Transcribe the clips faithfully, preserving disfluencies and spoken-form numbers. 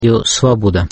Радио Свобода.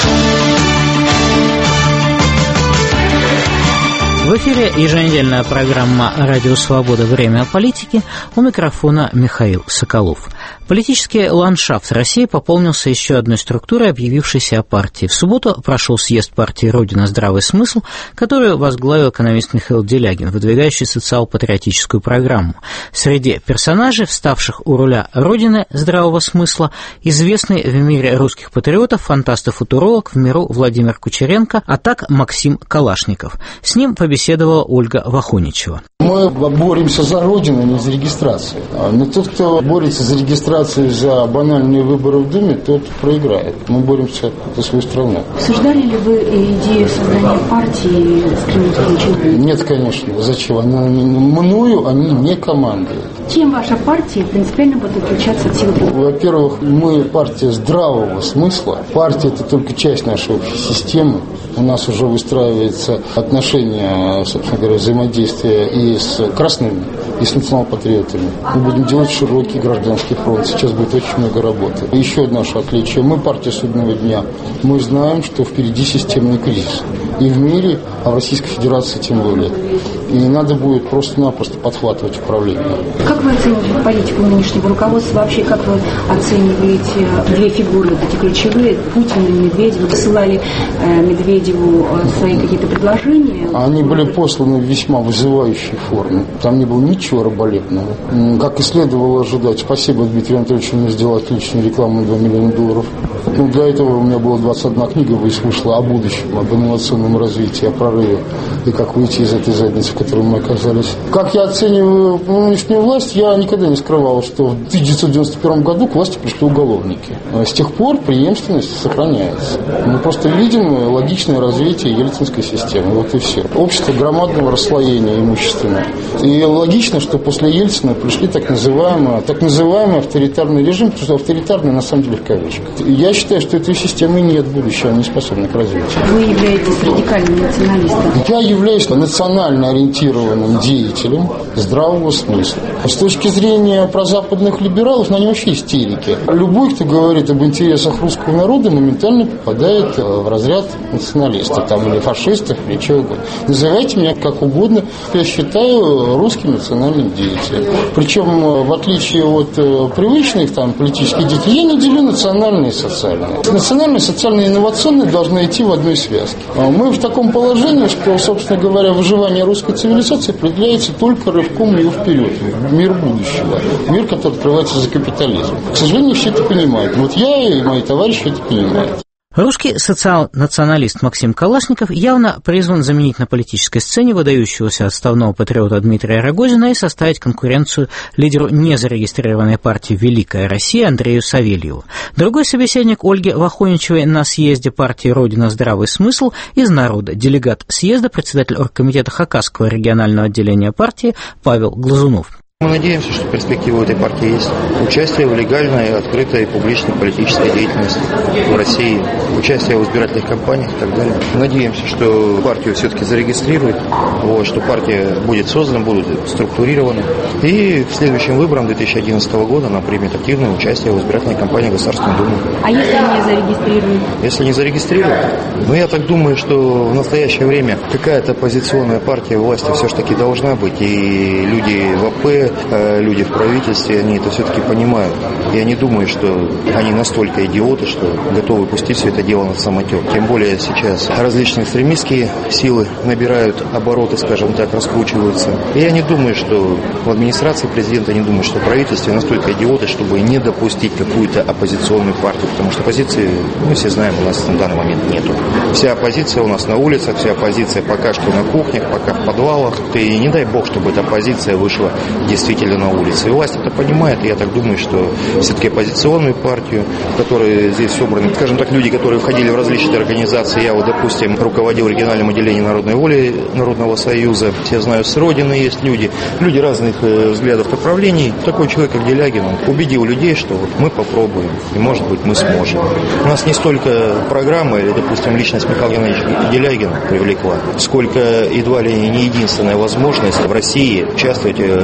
В эфире еженедельная программа «Радио Свобода. Время политики». У микрофона Михаил Соколов. Политический ландшафт России пополнился еще одной структурой, объявившейся о партии. В субботу прошел съезд партии «Родина. Здравый смысл», которую возглавил экономист Михаил Делягин, выдвигающий социал-патриотическую программу. Среди персонажей, вставших у руля «Родины. Здравого смысла», известный в мире русских патриотов, фантаст и футуролог в миру Владимир Кучеренко, а так Максим Калашников. С ним побеседовала Ольга Вахоничева. Мы боремся за Родину, не за регистрацию. Но тот, кто борется за регистрацию, за банальные выборы в Думе, тот проиграет. Мы боремся за свою страну. Обсуждали ли вы идею создания партии с Кремлевским чиновником? Нет, конечно. Зачем? Она, мною они не командуют. Чем ваша партия принципиально будет отличаться от всех других? Во-первых, мы партия здравого смысла. Партия – это только часть нашей общей системы. У нас уже выстраивается отношения, собственно говоря, взаимодействия и с красными, и с национал-патриотами. Мы будем делать широкий гражданский фронт. Сейчас будет очень много работы. Еще одно наше отличие. Мы партия судного дня. Мы знаем, что впереди системный кризис. И в мире, а в Российской Федерации тем более. И надо будет просто-напросто подхватывать управление. Как вы оцениваете политику нынешнего руководства? Вообще, как вы оцениваете две фигуры, эти ключевые, Путин и Медведев? Высылали э, Медведеву свои какие-то предложения? Они были посланы в весьма вызывающей форме. Там не было ничего раболепного. Как и следовало ожидать. Спасибо Дмитрию Анатольевичу, он сделал отличную рекламу на два миллиона долларов. Ну, для этого у меня была двадцать одна книга, вышла о будущем, об инновационном развитии, о прорыве и как выйти из этой задницы, в которой мы оказались. Как я оцениваю нынешнюю власть, я никогда не скрывал, что в тысяча девятьсот девяносто первом году к власти пришли уголовники. С тех пор преемственность сохраняется. Мы просто видим логичное развитие ельцинской системы. Вот и все. Общество громадного расслоения имущественного. И логично, что после Ельцина пришли так называемый, так называемый авторитарный режим, потому что авторитарный на самом деле в кавычках. Я считаю, что этой системы нет будущего, она не способна к развитию. Вы являетесь радикальным националистом? Я являюсь национально ориентированным деятелем здравого смысла. С точки зрения прозападных либералов, на они вообще истерики. Любой, кто говорит об интересах русского народа, моментально попадает в разряд националистов, там, или фашистов, или чего угодно. Называйте меня как угодно. Я считаю русским национальным деятелем. Причем, в отличие от привычных там, политических деятелей, я не делю национальные и социальные. Национальные, социальные и инновационные должны идти в одной связке. Мы в таком положении, что, собственно говоря, выживание русской цивилизации определяется только рывком ее вперед, в мир будущего, мир, который открывается за капитализм. К сожалению, все это понимают. Вот я и мои товарищи это понимают. Русский социал-националист Максим Калашников явно призван заменить на политической сцене выдающегося отставного патриота Дмитрия Рогозина и составить конкуренцию лидеру незарегистрированной партии «Великая Россия» Андрею Савельеву. Другой собеседник Ольги Вахоничевой на съезде партии «Родина. Здравый смысл» из народа, делегат съезда, председатель оргкомитета Хакасского регионального отделения партии Павел Глазунов. Мы надеемся, что перспектива у этой партии есть. Участие в легальной, открытой, публичной политической деятельности в России, участие в избирательных кампаниях и так далее. Надеемся, что партию все-таки зарегистрируют, вот, что партия будет создана, будет структурирована. И к следующим выборам две тысячи одиннадцатого года она примет активное участие в избирательной кампании Государственной Думы. А если не зарегистрируют? Если не зарегистрируют? Ну, я так думаю, что в настоящее время какая-то оппозиционная партия власти все-таки должна быть. И люди в АП, люди в правительстве, они это все-таки понимают. Я не думаю, что они настолько идиоты, что готовы пустить все это дело на самотек. Тем более сейчас различные экстремистские силы набирают обороты, скажем так, раскручиваются. И я не думаю, что в администрации президента, не думаю, что в правительстве настолько идиоты, чтобы не допустить какую-то оппозиционную партию. Потому что оппозиции, мы все знаем, у нас на данный момент нету. Вся оппозиция у нас на улицах, вся оппозиция пока что на кухнях, пока в подвалах. И не дай бог, чтобы эта оппозиция вышла действительно на улице. И власть это понимает, и я так думаю, что все-таки оппозиционную партию, которые здесь собраны, скажем так, люди, которые входили в различные организации, я вот, допустим, руководил региональным отделением Народной воли Народного Союза, все знаю, с Родины есть люди, люди разных э, взглядов, направлений. Такой человек, как Делягин, он убедил людей, что вот мы попробуем, и, может быть, мы сможем. У нас не столько программа, или, допустим, личность Михаила Геннадьевича Делягина привлекла, сколько едва ли не единственная возможность в России участвовать в легальной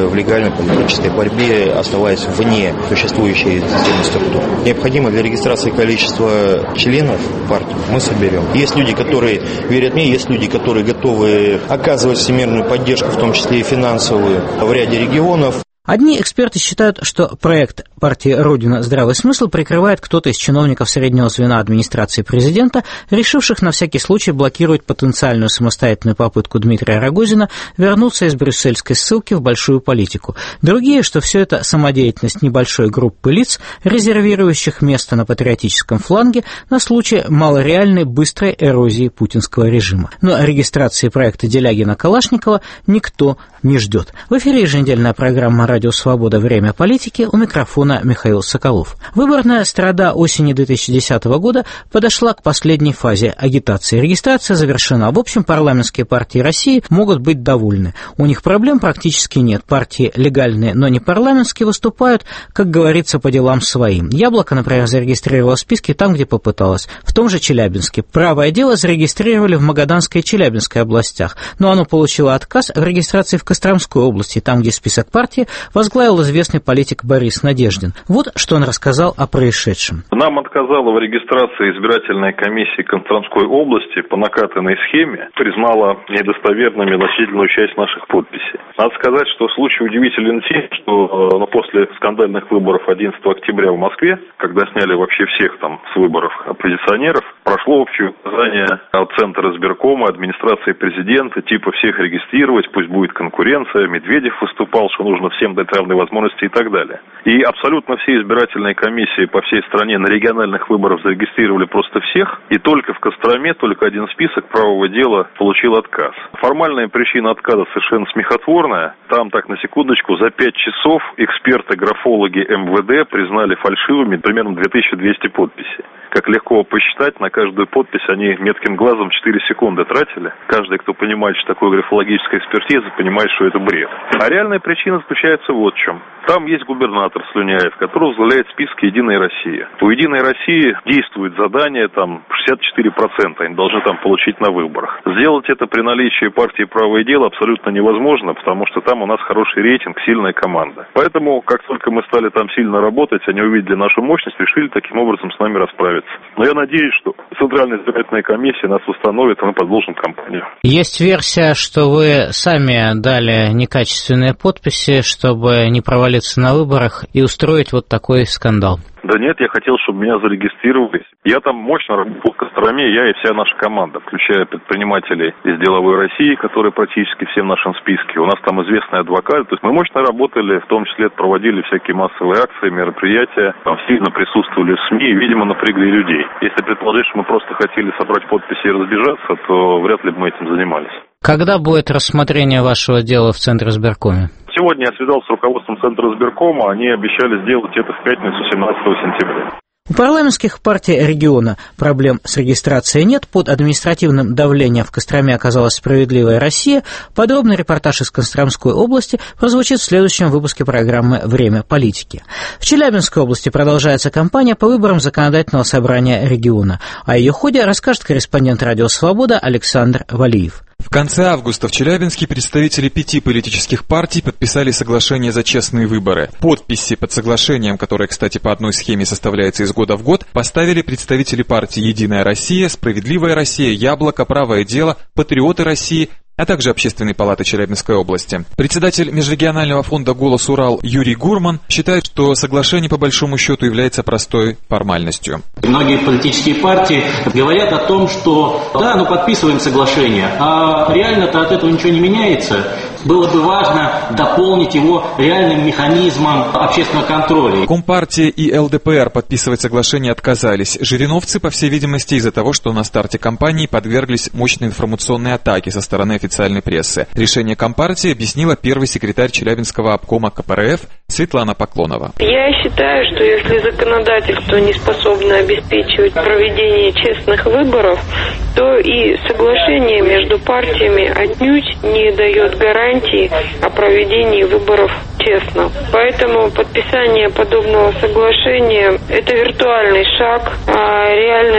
профессиональной политической борьбе, оставаясь вне существующей системы структур. Необходимо для регистрации количества членов партии мы соберем. Есть люди, которые верят мне, есть люди, которые готовы оказывать всемирную поддержку, в том числе и финансовую, в ряде регионов. Одни эксперты считают, что проект партии «Родина. Здравый смысл» прикрывает кто-то из чиновников среднего звена администрации президента, решивших на всякий случай блокировать потенциальную самостоятельную попытку Дмитрия Рогозина вернуться из брюссельской ссылки в большую политику. Другие, что все это самодеятельность небольшой группы лиц, резервирующих место на патриотическом фланге на случай малореальной быстрой эрозии путинского режима. Но регистрации проекта Делягина-Калашникова никто не ждет. В эфире еженедельная программа «Радио Свобода. Время политики», у микрофона Михаил Соколов. Выборная страда осени две тысячи десятого года подошла к последней фазе агитации. Регистрация завершена. В общем, парламентские партии России могут быть довольны. У них проблем практически нет. Партии легальные, но не парламентские, выступают, как говорится, по делам своим. «Яблоко», например, зарегистрировало списки там, где попыталось. В том же Челябинске. «Правое дело» зарегистрировали в Магаданской и Челябинской областях, но оно получило отказ в регистрации в Костромской области, там, где список партии возглавил известный политик Борис Надеждин. Вот что он рассказал о происшедшем. Нам отказала в регистрации избирательной комиссии Костромской области по накатанной схеме, признала недостоверными значительную часть наших подписей. Надо сказать, что случай удивителен тем, что ну, после скандальных выборов одиннадцатого октября в Москве, когда сняли вообще всех там с выборов оппозиционеров, прошло общее указание от Центра избиркома, администрации президента, типа всех регистрировать, пусть будет конкуренция, Медведев выступал, что нужно всем дать равные возможности и так далее. И абсолютно все избирательные комиссии по всей стране на региональных выборах зарегистрировали просто всех, и только в Костроме, только один список правого дела получил отказ. Формальная причина отказа совершенно смехотворная. Там, так на секундочку, за пять часов эксперты-графологи эм вэ дэ признали фальшивыми примерно две тысячи двести подписей. Как легко посчитать, на каждую подпись они метким глазом четыре секунды тратили. Каждый, кто понимает, что такое графологическая экспертиза, понимает, что это бред. А реальная причина заключается вот в чем. Там есть губернатор Слюняев, который возглавляет списки «Единой России». У «Единой России» действует задание, там, шестьдесят четыре процента они должны там получить на выборах. Сделать это при наличии партии «Правое дело» абсолютно невозможно, потому что там у нас хороший рейтинг, сильная команда. Поэтому, как только мы стали там сильно работать, они увидели нашу мощность, решили таким образом с нами расправиться. Но я надеюсь, что Центральная избирательная комиссия нас установит, и мы продолжим кампанию. Есть версия, что вы сами дали некачественные подписи, чтобы не провалиться на выборах и устроить вот такой скандал. Да нет, я хотел, чтобы меня зарегистрировали. Я там мощно работал в Костроме, я и вся наша команда, включая предпринимателей из «Деловой России», которые практически все в нашем списке. У нас там известные адвокаты. То есть мы мощно работали, в том числе проводили всякие массовые акции, мероприятия, там сильно присутствовали в СМИ и, видимо, напрягли людей. Если предположить, что мы просто хотели собрать подписи и разбежаться, то вряд ли бы мы этим занимались. Когда будет рассмотрение вашего дела в Центре избиркоме? Сегодня я связался с руководством Центра избиркома, они обещали сделать это в пятницу, семнадцатого сентября. У парламентских партий региона проблем с регистрацией нет. Под административным давлением в Костроме оказалась «Справедливая Россия». Подробный репортаж из Костромской области прозвучит в следующем выпуске программы «Время политики». В Челябинской области продолжается кампания по выборам законодательного собрания региона. О ее ходе расскажет корреспондент «Радио Свобода» Александр Валиев. В конце августа в Челябинске представители пяти политических партий подписали соглашение за честные выборы. Подписи под соглашением, которое, кстати, по одной схеме составляется из года в год, поставили представители партий «Единая Россия», «Справедливая Россия», «Яблоко», «Правое дело», «Патриоты России», а также Общественной палаты Челябинской области. Председатель межрегионального фонда «Голос Урал» Юрий Гурман считает, что соглашение по большому счету является простой формальностью. Многие политические партии говорят о том, что да, ну подписываем соглашение, а реально-то от этого ничего не меняется. Было бы важно дополнить его реальным механизмом общественного контроля. Компартия и эл дэ пэ эр подписывать соглашение отказались. Жириновцы, по всей видимости, из-за того, что на старте кампании подверглись мощной информационной атаке со стороны официальной прессы. Решение Компартии объяснила первый секретарь Челябинского обкома ка пэ эр эф Светлана Поклонова. Я считаю, что если законодательство не способно обеспечивать проведение честных выборов, то и соглашение между партиями отнюдь не дает гарантии о проведении выборов честно. Поэтому подписание подобного соглашения – это виртуальный шаг, а реально ни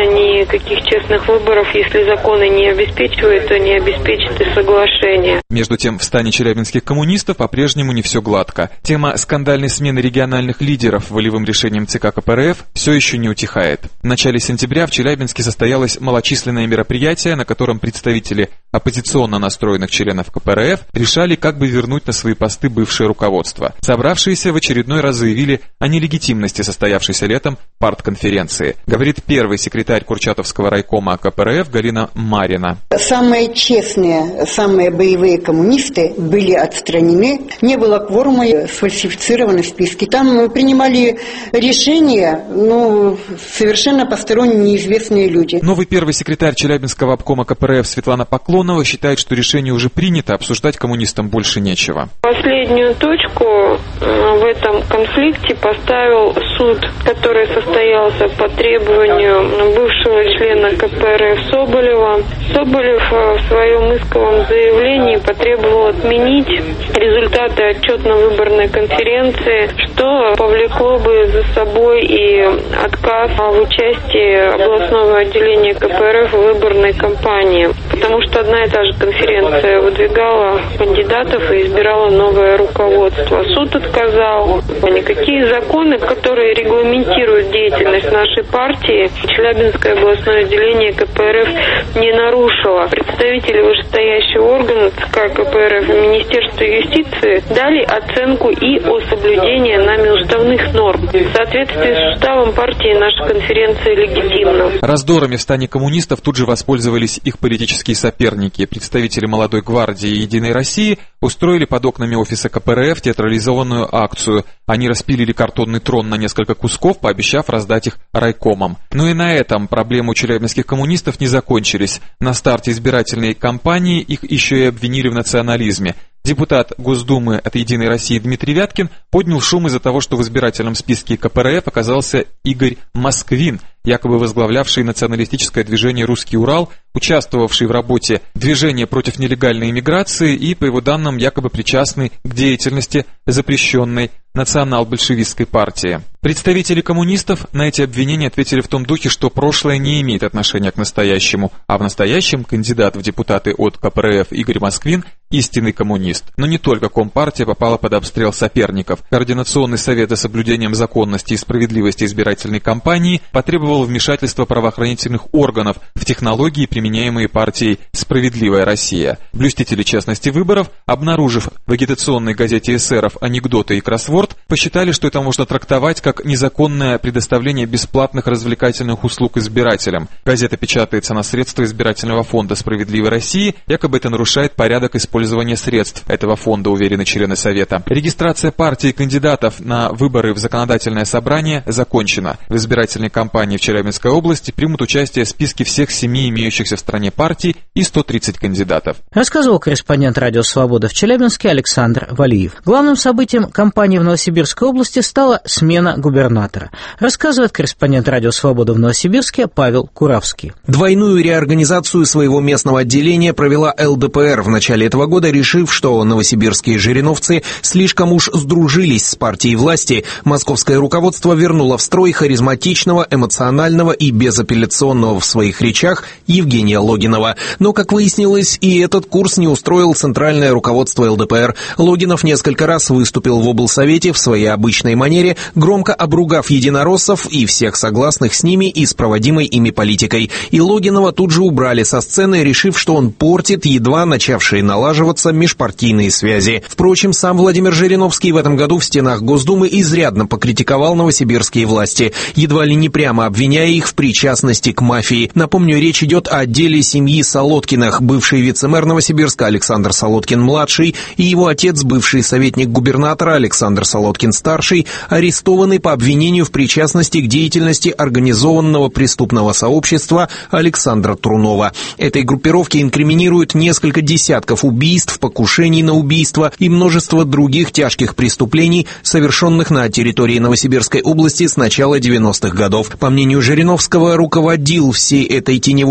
никаких честных выборов, если законы не обеспечивают, то не обеспечит и соглашение. Между тем, в стане челябинских коммунистов по-прежнему не все гладко. Тема скандальной смены региональных лидеров волевым решением ЦК КПРФ все еще не утихает. В начале сентября в Челябинске состоялось малочисленное мероприятие, на котором представители оппозиционно настроенных членов КПРФ решали, как бы вернуть на свои посты бывшее руководство. Собравшиеся в очередной раз заявили о нелегитимности состоявшейся летом партконференции, говорит первый секретарь Курчатовского райкома КПРФ Галина Марина. Самые честные, самые боевые коммунисты были отстранены, не было кворума, сфальсифицированы списки. Там принимали решения, ну, совершенно посторонние, неизвестные люди. Новый первый секретарь Челябинского обкома КПРФ Светлана Поклонова считает, что решение уже принято, обсуждать коммунистам больше нечего. Последнюю точку в этом конфликте поставил суд, который состоялся по требованию бывшего члена КПРФ Соболева. Соболев в своем исковом заявлении потребовал отменить результаты отчетно-выборной конференции, что повлекло бы за собой и отказ в участии областного отделения КПРФ в выборной кампании, потому что одна и та же конференция выдвигала кандидатов и избирала новое руководство. Суд отказал. Никакие законы, которые регламентируют деятельность нашей партии, Челябинское областное отделение КПРФ не нарушило. Представители вышестоящего органа ЦК КПРФ и Министерства юстиции дали оценку и о соблюдении нами уставных норм. В соответствии с уставом партии наша конференция легитимна. Раздорами в стане коммунистов тут же воспользовались их политические соперники. Представители молодой гвардии и Единой России устроили под окнами офиса КПРФ театрализованную акцию. Они распилили картонный трон на несколько кусков, пообещав раздать их райкомам. Но и на этом проблемы у челябинских коммунистов не закончились. На старте избирательной кампании их еще и обвинили в национализме. Депутат Госдумы от «Единой России» Дмитрий Вяткин поднял шум из-за того, что в избирательном списке КПРФ оказался Игорь Москвин, якобы возглавлявший националистическое движение «Русский Урал», участвовавший в работе движения против нелегальной иммиграции и, по его данным, якобы причастный к деятельности запрещенной национал-большевистской партии. Представители коммунистов на эти обвинения ответили в том духе, что прошлое не имеет отношения к настоящему, а в настоящем кандидат в депутаты от КПРФ Игорь Москвин – истинный коммунист. Но не только Компартия попала под обстрел соперников. Координационный совет за соблюдением законности и справедливости избирательной кампании потребовал вмешательства правоохранительных органов в технологии, применяемые партией «Справедливая Россия». Блюстители честности выборов, обнаружив в агитационной газете эсеров анекдоты и кроссворд, посчитали, что это можно трактовать как незаконное предоставление бесплатных развлекательных услуг избирателям. Газета печатается на средства избирательного фонда «Справедливой России», якобы это нарушает порядок использования средств этого фонда, уверены члены Совета. Регистрация партий и кандидатов на выборы в законодательное собрание закончена. В избирательной кампании в Челябинской области примут участие в списке всех семи имеющихся в стране партий и сто тридцать кандидатов. Рассказывал корреспондент «Радио Свобода» в Челябинске Александр Валиев. Главным событием кампании в Новосибирской области стала смена губернатора. Рассказывает корреспондент «Радио Свобода» в Новосибирске Павел Куравский. Двойную реорганизацию своего местного отделения провела эл дэ пэ эр в начале этого года, решив, что новосибирские жириновцы слишком уж сдружились с партией власти. Московское руководство вернуло в строй харизматичного, эмоционального и безапелляционного в своих речах Евгения Логинова. Но, как выяснилось, и этот курс не устроил центральное руководство эл дэ пэ эр. Логинов несколько раз выступил в облсовете в своей обычной манере, громко обругав единороссов и всех согласных с ними и с проводимой ими политикой. И Логинова тут же убрали со сцены, решив, что он портит едва начавшие налаживаться межпартийные связи. Впрочем, сам Владимир Жириновский в этом году в стенах Госдумы изрядно покритиковал новосибирские власти, едва ли не прямо обвиняя их в причастности к мафии. Напомню, речь идет о деле семьи Солодкиных. Бывший вице-мэр Новосибирска Александр Солодкин-младший и его отец, бывший советник губернатора Александр Солодкин-старший, арестованы по обвинению в причастности к деятельности организованного преступного сообщества Александра Трунова. Этой группировке инкриминируют несколько десятков убийств, покушений на убийство и множество других тяжких преступлений, совершенных на территории Новосибирской области с начала девяностых годов. По мнению Жириновского, руководил всей этой теневой структурой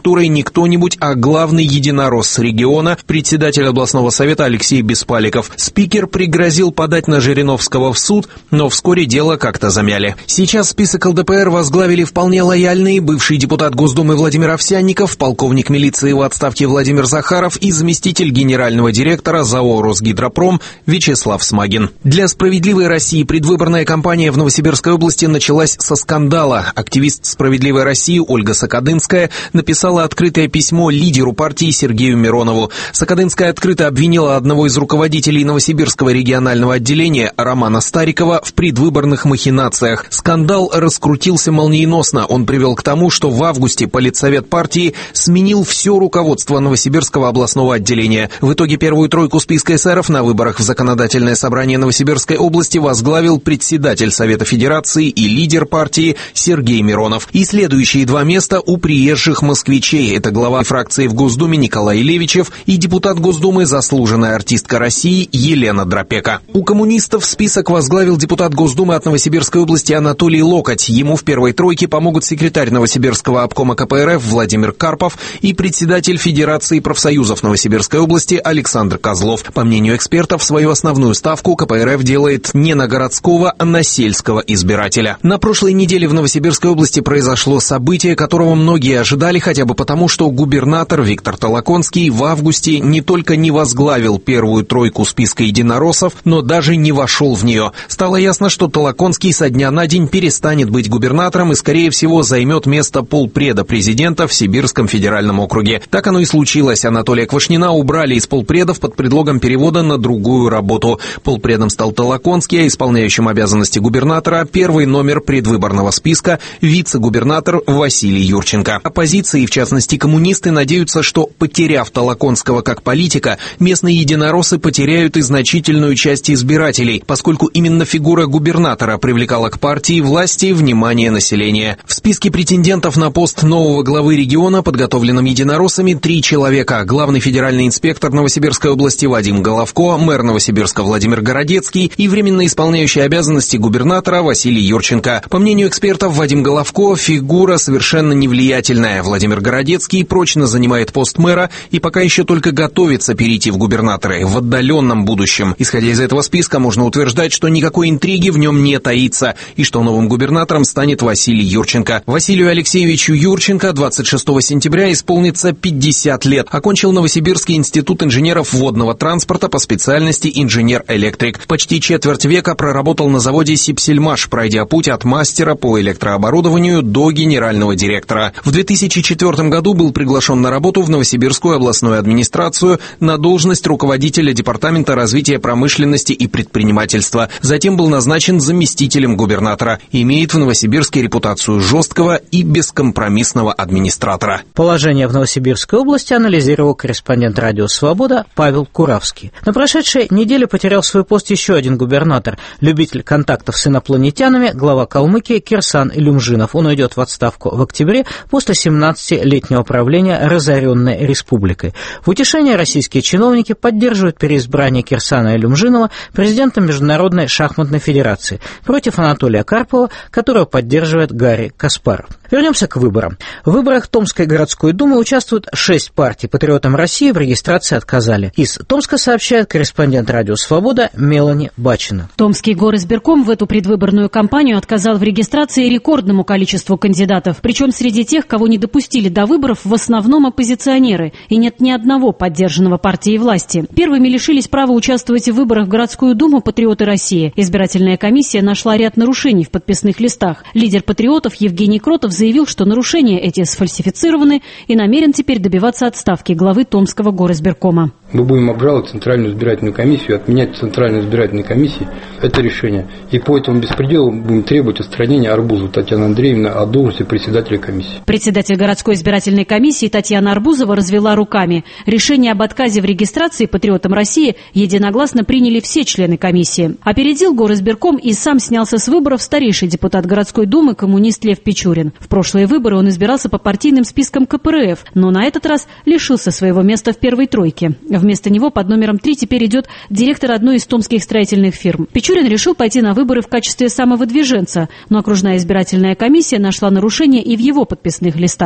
структурой не кто-нибудь, а главный единорос региона, председатель областного совета Алексей Беспаликов. Спикер пригрозил подать на Жириновского в суд, но вскоре дело как-то замяли. Сейчас список ЛДПР возглавили вполне лояльные бывший депутат Госдумы Владимир Овсянников, полковник милиции в отставке Владимир Захаров и заместитель генерального директора ЗАО «Росгидропром» Вячеслав Смагин. Для «Справедливой России» предвыборная кампания в Новосибирской области началась со скандала. Активист «Справедливой России» Ольга Сокодынская написала открытое письмо лидеру партии Сергею Миронову. Сокодынская открыто обвинила одного из руководителей Новосибирского регионального отделения Романа Старикова в предвыборных махинациях. Скандал раскрутился молниеносно. Он привел к тому, что в августе политсовет партии сменил все руководство Новосибирского областного отделения. В итоге первую тройку списка эсеров на выборах в Законодательное собрание Новосибирской области возглавил председатель Совета Федерации и лидер партии Сергей Миронов. И следующие два места у приезжих москвичей. Это глава фракции в Госдуме Николай Левичев и депутат Госдумы, заслуженная артистка России Елена Дропека. У коммунистов список возглавил депутат Госдумы от Новосибирской области Анатолий Локоть. Ему в первой тройке помогут секретарь Новосибирского обкома КПРФ Владимир Карпов и председатель Федерации профсоюзов Новосибирской области Александр Козлов. По мнению экспертов, свою основную ставку КПРФ делает не на городского, а на сельского избирателя. На прошлой неделе в Новосибирской области произошло событие, которого многие ожидали хотя бы потому, что губернатор Виктор Толоконский в августе не только не возглавил первую тройку списка единороссов, но даже не вошел в нее. Стало ясно, что Толоконский со дня на день перестанет быть губернатором и, скорее всего, займет место полпреда президента в Сибирском федеральном округе. Так оно и случилось. Анатолия Квашнина убрали из полпредов под предлогом перевода на другую работу. Полпредом стал Толоконский, а исполняющим обязанности губернатора первый номер предвыборного списка вице-губернатор Василий Юрченко. Оппозиция, и в частности коммунисты, надеются, что, потеряв Толоконского как политика, местные единороссы потеряют и значительную часть избирателей, поскольку именно фигура губернатора привлекала к партии власти внимание населения. В списке претендентов на пост нового главы региона, подготовленном единороссами, три человека. Главный федеральный инспектор Новосибирской области Вадим Головко, мэр Новосибирска Владимир Городецкий и временно исполняющий обязанности губернатора Василий Юрченко. По мнению экспертов, Вадим Головко – фигура совершенно невлиятельная. Владимир Городецкий прочно занимает пост мэра и пока еще только готовится перейти в губернаторы в отдаленном будущем. Исходя из этого списка, можно утверждать, что никакой интриги в нем не таится и что новым губернатором станет Василий Юрченко. Василию Алексеевичу Юрченко двадцать шестого сентября исполнится пятьдесят лет. Окончил Новосибирский институт инженеров водного транспорта по специальности инженер-электрик. Почти четверть века проработал на заводе «Сибсельмаш», пройдя путь от мастера по электрооборудованию до генерального директора. В две тысячи четвёртом году был приглашен на работу в Новосибирскую областную администрацию на должность руководителя департамента развития промышленности и предпринимательства. Затем был назначен заместителем губернатора. Имеет в Новосибирске репутацию жесткого и бескомпромиссного администратора. Положение в Новосибирской области анализировал корреспондент «Радио Свобода» Павел Куравский. На прошедшей неделе потерял свой пост еще один губернатор, любитель контактов с инопланетянами, глава Калмыкии Кирсан Илюмжинов. Он уйдет в отставку в октябре после семнадцатилетнего правления разоренной республикой. В утешение российские чиновники поддерживают переизбрание Кирсана Илюмжинова президентом Международной шахматной федерации против Анатолия Карпова, которого поддерживает Гарри Каспаров. Вернемся к выборам. В выборах Томской городской думы участвуют шесть партий. Патриотам России в регистрации отказали. Из Томска сообщает корреспондент «Радио Свобода» Мелани Бачина. Томский горизбирком в эту предвыборную кампанию отказал в регистрации рекордному количеству кандидатов. Причем среди тех, кого не допустили до выборов, в основном оппозиционеры. И нет ни одного поддержанного партией власти. Первыми лишились права участвовать в выборах в городскую думу патриоты России. Избирательная комиссия нашла ряд нарушений в подписных листах. Лидер патриотов Евгений Кротов заявил, что нарушения эти сфальсифицированы и намерен теперь добиваться отставки главы Томского горизбиркома. Мы будем обжаловать Центральную избирательную комиссию, отменять Центральной избирательной комиссии это решение. И по этому беспределу будем требовать отстранения Арбузовой Татьяны Андреевны от должности председателя комиссии. Председатель городской избирательной комиссии Татьяна Арбузова развела руками. Решение об отказе в регистрации патриотам России единогласно приняли все члены комиссии. Опередил горизбирком и сам снялся с выборов старейший депутат городской думы коммунист Лев Печурин. В прошлые выборы он избирался по партийным спискам КПРФ, но на этот раз лишился своего места в первой тройке. Вместо него под номером три теперь идет директор одной из томских строительных фирм. Печурин решил пойти на выборы в качестве самовыдвиженца, но окружная избирательная комиссия нашла нарушения и в его подписных листах. Дожидаясь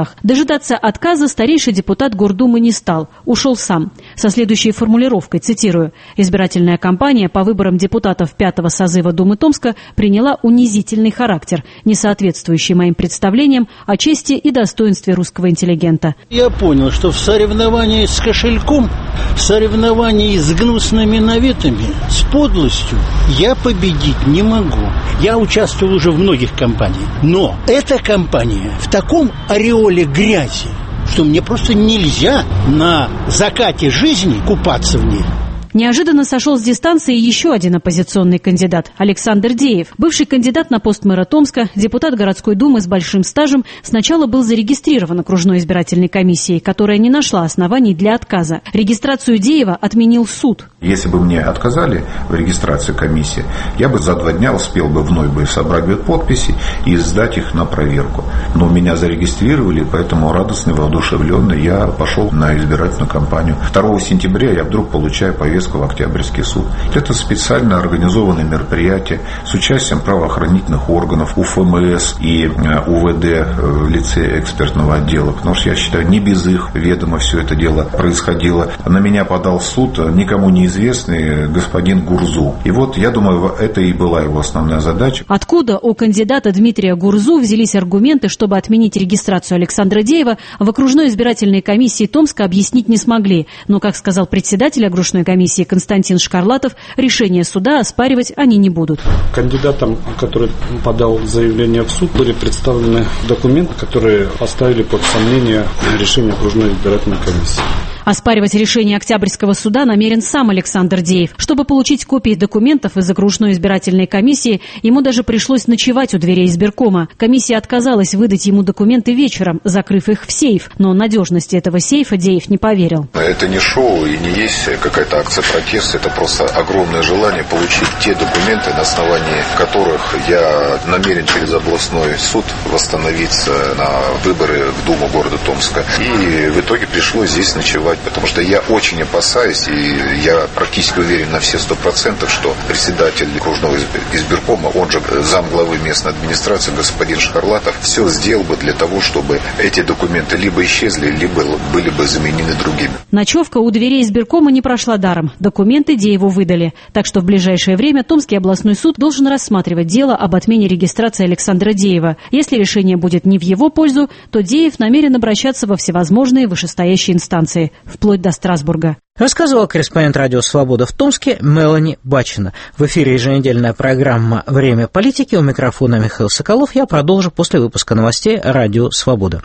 Дожидаться отказа старейший депутат Гордумы не стал, ушел сам. Со следующей формулировкой, цитирую: «Избирательная кампания по выборам депутатов пятого созыва Думы Томска приняла унизительный характер, не соответствующий моим представлениям о чести и достоинстве русского интеллигента». Я понял, что в соревновании с кошельком, в соревновании с гнусными наветами, с подлостью я победить не могу. Я участвовал уже в многих кампаниях, но эта кампания в таком ореоле грязи, что мне просто нельзя на закате жизни купаться в ней. Неожиданно сошел с дистанции еще один оппозиционный кандидат – Александр Деев. Бывший кандидат на пост мэра Томска, депутат городской думы с большим стажем, сначала был зарегистрирован окружной избирательной комиссией, которая не нашла оснований для отказа. Регистрацию Деева отменил суд. Если бы мне отказали в регистрации комиссии, я бы за два дня успел бы вновь бы собрать бы подписи и сдать их на проверку. Но меня зарегистрировали, поэтому радостный, воодушевленный я пошел на избирательную кампанию. второго сентября я вдруг получаю повестку в Октябрьский суд. Это специально организованное мероприятие с участием правоохранительных органов, УФМС и УВД в лице экспертного отдела. Потому что я считаю, не без их ведома все это дело происходило. На меня подал в суд никому неизвестный господин Гурзу. И вот, я думаю, это и была его основная задача. Откуда у кандидата Дмитрия Гурзу взялись аргументы, чтобы отменить регистрацию Александра Деева, в окружной избирательной комиссии Томска объяснить не смогли. Но, как сказал председатель окружной комиссии Константин Шкарлатов, решение суда оспаривать они не будут. Кандидатам, который подал заявление в суд, были представлены документы, которые поставили под сомнение решение окружной избирательной комиссии. Оспаривать решение Октябрьского суда намерен сам Александр Деев. Чтобы получить копии документов из окружной избирательной комиссии, ему даже пришлось ночевать у дверей избиркома. Комиссия отказалась выдать ему документы вечером, закрыв их в сейф. Но надежности этого сейфа Деев не поверил. Это не шоу и не есть какая-то акция протеста. Это просто огромное желание получить те документы, на основании которых я намерен через областной суд восстановиться на выборы в Думу города Томска. И в итоге пришлось здесь ночевать. Потому что я очень опасаюсь, и я практически уверен на все сто процентов, что председатель окружного избиркома, он же замглавы местной администрации, господин Шкарлатов, все сделал бы для того, чтобы эти документы либо исчезли, либо были бы заменены другими. Ночевка у дверей избиркома не прошла даром. Документы Дееву выдали. Так что в ближайшее время Томский областной суд должен рассматривать дело об отмене регистрации Александра Деева. Если решение будет не в его пользу, то Деев намерен обращаться во всевозможные вышестоящие инстанции, вплоть до Страсбурга. Рассказывала корреспондент «Радио Свобода» в Томске Мелани Бачина. В эфире еженедельная программа «Время политики». У микрофона Михаил Соколов. Я продолжу после выпуска новостей «Радио Свобода».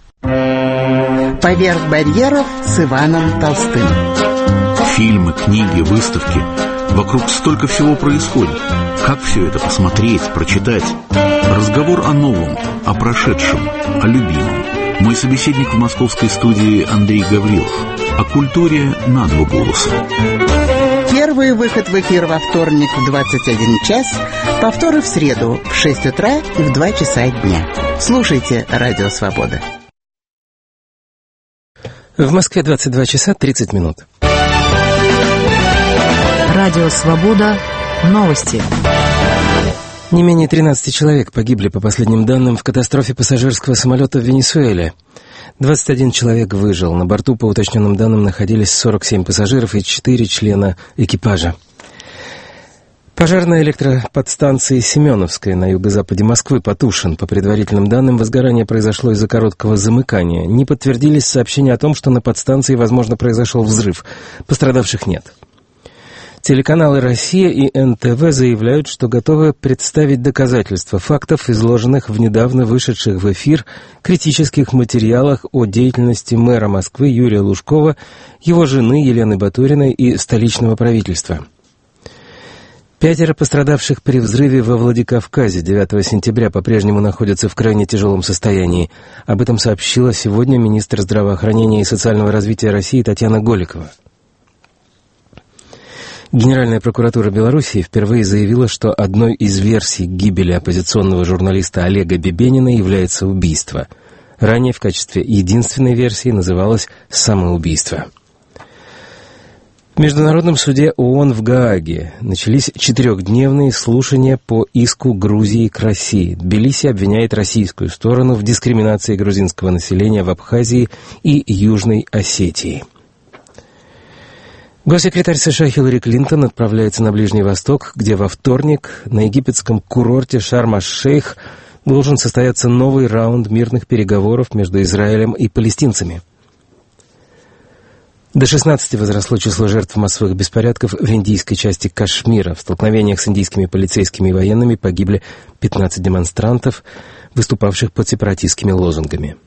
«Поверх барьеров» с Иваном Толстым. Фильмы, книги, выставки. Вокруг столько всего происходит. Как все это посмотреть, прочитать? Разговор о новом, о прошедшем, о любимом. Мой собеседник в московской студии Андрей Гаврилов. О культуре на два голоса. Первый выход в эфир во вторник в двадцать один час, повторы в среду в шесть утра и в два часа дня. Слушайте «Радио Свобода». В Москве двадцать два часа тридцать минут. «Радио Свобода». Новости. Не менее тринадцати человек погибли, по последним данным, в катастрофе пассажирского самолета в Венесуэле. двадцать один человек выжил. На борту, по уточненным данным, находились сорок семь пассажиров и четыре члена экипажа. Пожар на электроподстанции Семеновская на юго-западе Москвы потушен. По предварительным данным, возгорание произошло из-за короткого замыкания. Не подтвердились сообщения о том, что на подстанции, возможно, произошел взрыв. Пострадавших нет. Телеканалы «Россия» и эн тэ вэ заявляют, что готовы представить доказательства фактов, изложенных в недавно вышедших в эфир критических материалах о деятельности мэра Москвы Юрия Лужкова, его жены Елены Батуриной и столичного правительства. Пятеро пострадавших при взрыве во Владикавказе девятого сентября по-прежнему находятся в крайне тяжелом состоянии. Об этом сообщила сегодня министр здравоохранения и социального развития России Татьяна Голикова. Генеральная прокуратура Белоруссии впервые заявила, что одной из версий гибели оппозиционного журналиста Олега Бебенина является убийство. Ранее в качестве единственной версии называлось самоубийство. В Международном суде ООН в Гааге начались четырехдневные слушания по иску Грузии к России. Тбилиси обвиняет российскую сторону в дискриминации грузинского населения в Абхазии и Южной Осетии. Госсекретарь США Хиллари Клинтон отправляется на Ближний Восток, где во вторник на египетском курорте Шарм-аш-Шейх должен состояться новый раунд мирных переговоров между Израилем и палестинцами. До шестнадцати возросло число жертв массовых беспорядков в индийской части Кашмира. В столкновениях с индийскими полицейскими и военными погибли пятнадцать демонстрантов, выступавших под сепаратистскими лозунгами.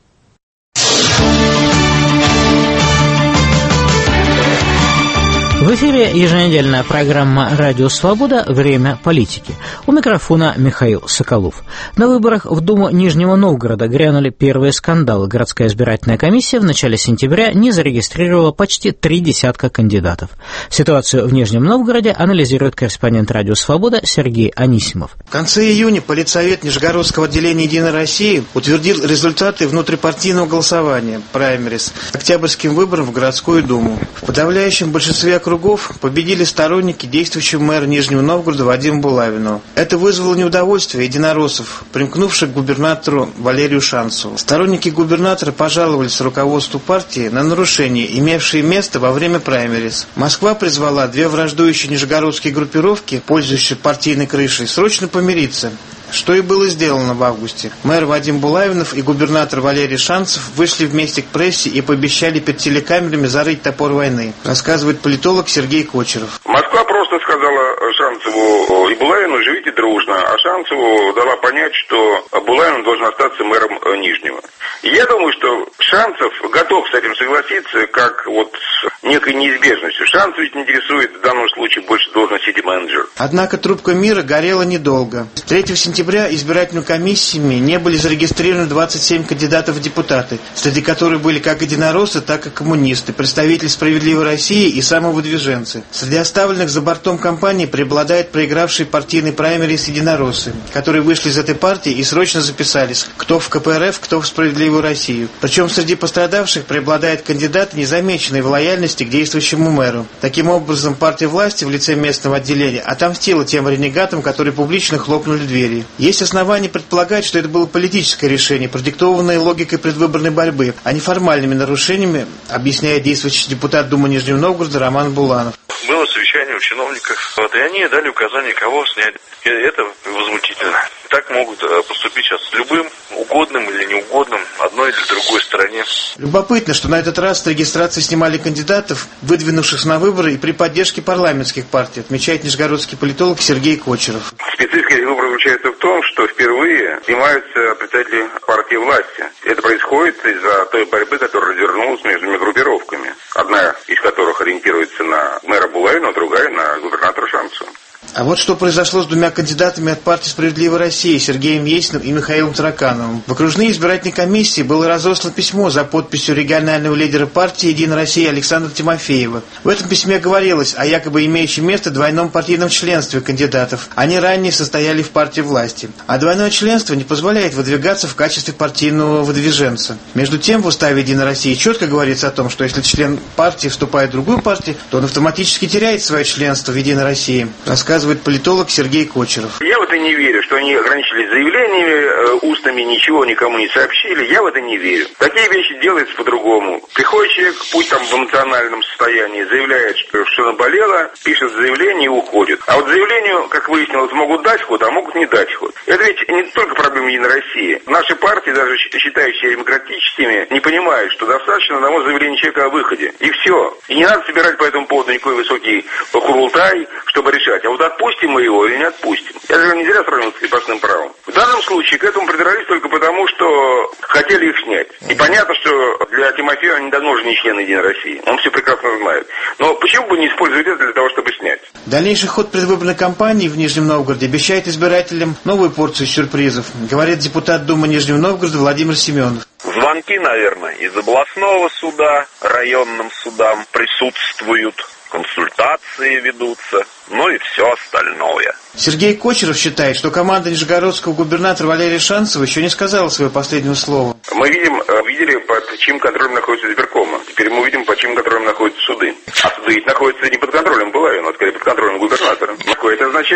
В эфире еженедельная программа «Радио Свобода. Время политики». У микрофона Михаил Соколов. На выборах в Думу Нижнего Новгорода грянули первые скандалы. Городская избирательная комиссия в начале сентября не зарегистрировала почти три десятка кандидатов. Ситуацию в Нижнем Новгороде анализирует корреспондент «Радио Свобода» Сергей Анисимов. В конце июня Политсовет Нижегородского отделения «Единой России» утвердил результаты внутрипартийного голосования «Праймерис» к октябрьским выборам в городскую думу. В подавляющем большинстве округов победили сторонники действующего мэра Нижнего Новгорода Вадима Булавина. Это вызвало неудовольствие единороссов, примкнувших к губернатору Валерию Шанцеву. Сторонники губернатора пожаловались руководству партии на нарушения, имевшие место во время праймерис. Москва призвала две враждующие нижегородские группировки, пользующиеся партийной крышей, срочно помириться. Что и было сделано в августе. Мэр Вадим Булавинов и губернатор Валерий Шанцев вышли вместе к прессе и пообещали перед телекамерами зарыть топор войны, рассказывает политолог Сергей Кочеров. Москва просто сказала Шанцеву и Булавину: живите дружно, а Шанцеву дала понять, что Булавин должен остаться мэром Нижнего. И я думаю, что Шанцев готов с этим согласиться, как вот с некой неизбежностью. Шанцев ведь интересует в данном случае больше должность сити-менеджер. Однако трубка мира горела недолго. третьего сентября избирательными комиссиями не были зарегистрированы двадцать семь кандидатов в депутаты, среди которых были как единороссы, так и коммунисты, представители «Справедливой России» и самовыдвиженцы. Среди оставленных за бортом кампании преобладает проигравший партийный праймерис единороссы, которые вышли из этой партии и срочно записались, кто в ка пэ эр эф, кто в «Справедливую Россию». Причем среди пострадавших преобладают кандидаты, незамеченные в лояльности к действующему мэру. Таким образом, партия власти в лице местного отделения отомстила тем ренегатам, которые публично хлопнули двери. Есть основания предполагать, что это было политическое решение, продиктованное логикой предвыборной борьбы, а не формальными нарушениями, объясняет действующий депутат Думы Нижнего Новгорода Роман Буланов. Было совещание у чиновников, вот, и они дали указание, кого снять. И это возмутительно. Так могут поступить сейчас с любым, угодным или неугодным, одной или другой стороне. Любопытно, что на этот раз с регистрации снимали кандидатов, выдвинувшихся на выборы и при поддержке парламентских партий, отмечает нижегородский политолог Сергей Кочеров. Специфика этих выборов заключается в том, что впервые снимаются представители партии власти. Это происходит из-за той борьбы, которая развернулась между группировками. Одна из которых ориентируется на мэра Булавина, а другая на губернатора Шанцева. А вот что произошло с двумя кандидатами от партии «Справедливая Россия» Сергеем Есиным и Михаилом Таракановым. В окружные избирательные комиссии было разослано письмо за подписью регионального лидера партии «Единая Россия» Александра Тимофеева. В этом письме говорилось о якобы имеющем место двойном партийном членстве кандидатов. Они ранее состояли в партии власти. А двойное членство не позволяет выдвигаться в качестве партийного выдвиженца. Между тем, в уставе «Единой России» четко говорится о том, что если член партии вступает в другую партию, то он автоматически теряет свое членство в «Единой России», рассказывает политолог Сергей Кочеров. Я в это не верю, что они ограничились заявлениями, устными ничего никому не сообщили. Я в это не верю. Такие вещи делаются по-другому. Приходит человек, пусть там в эмоциональном состоянии, заявляет, что, что наболело, пишет заявление и уходит. А вот заявлению, как выяснилось, могут дать ход, а могут не дать ход. Это ведь не только проблема Единой России. Наши партии, даже считающие демократическими, не понимают, что достаточно одного заявления человека о выходе. И все. И не надо собирать по этому поводу никакой высокий курултай, чтобы решать. А вот отпустим мы его или не отпустим. Это же не зря сравнивать с крепостным правом. В данном случае к этому придрались только потому, что хотели их снять. И понятно, что для Тимофеева они давно уже не члены Единой России. Он все прекрасно знает. Но почему бы не использовать это для того, чтобы снять? Дальнейший ход предвыборной кампании в Нижнем Новгороде обещает избирателям новую порцию сюрпризов, говорит депутат Думы Нижнего Новгорода Владимир Семенов. Звонки, наверное, из областного суда, районным судам присутствуют, консультации ведутся, ну и все остальное. Сергей Кочеров считает, что команда нижегородского губернатора Валерия Шанцева еще не сказала своего последнего слова. Мы видим, видели, под чьим контролем находится избиркома. Теперь мы видим, под чьим контролем находятся суды. А суды находятся не под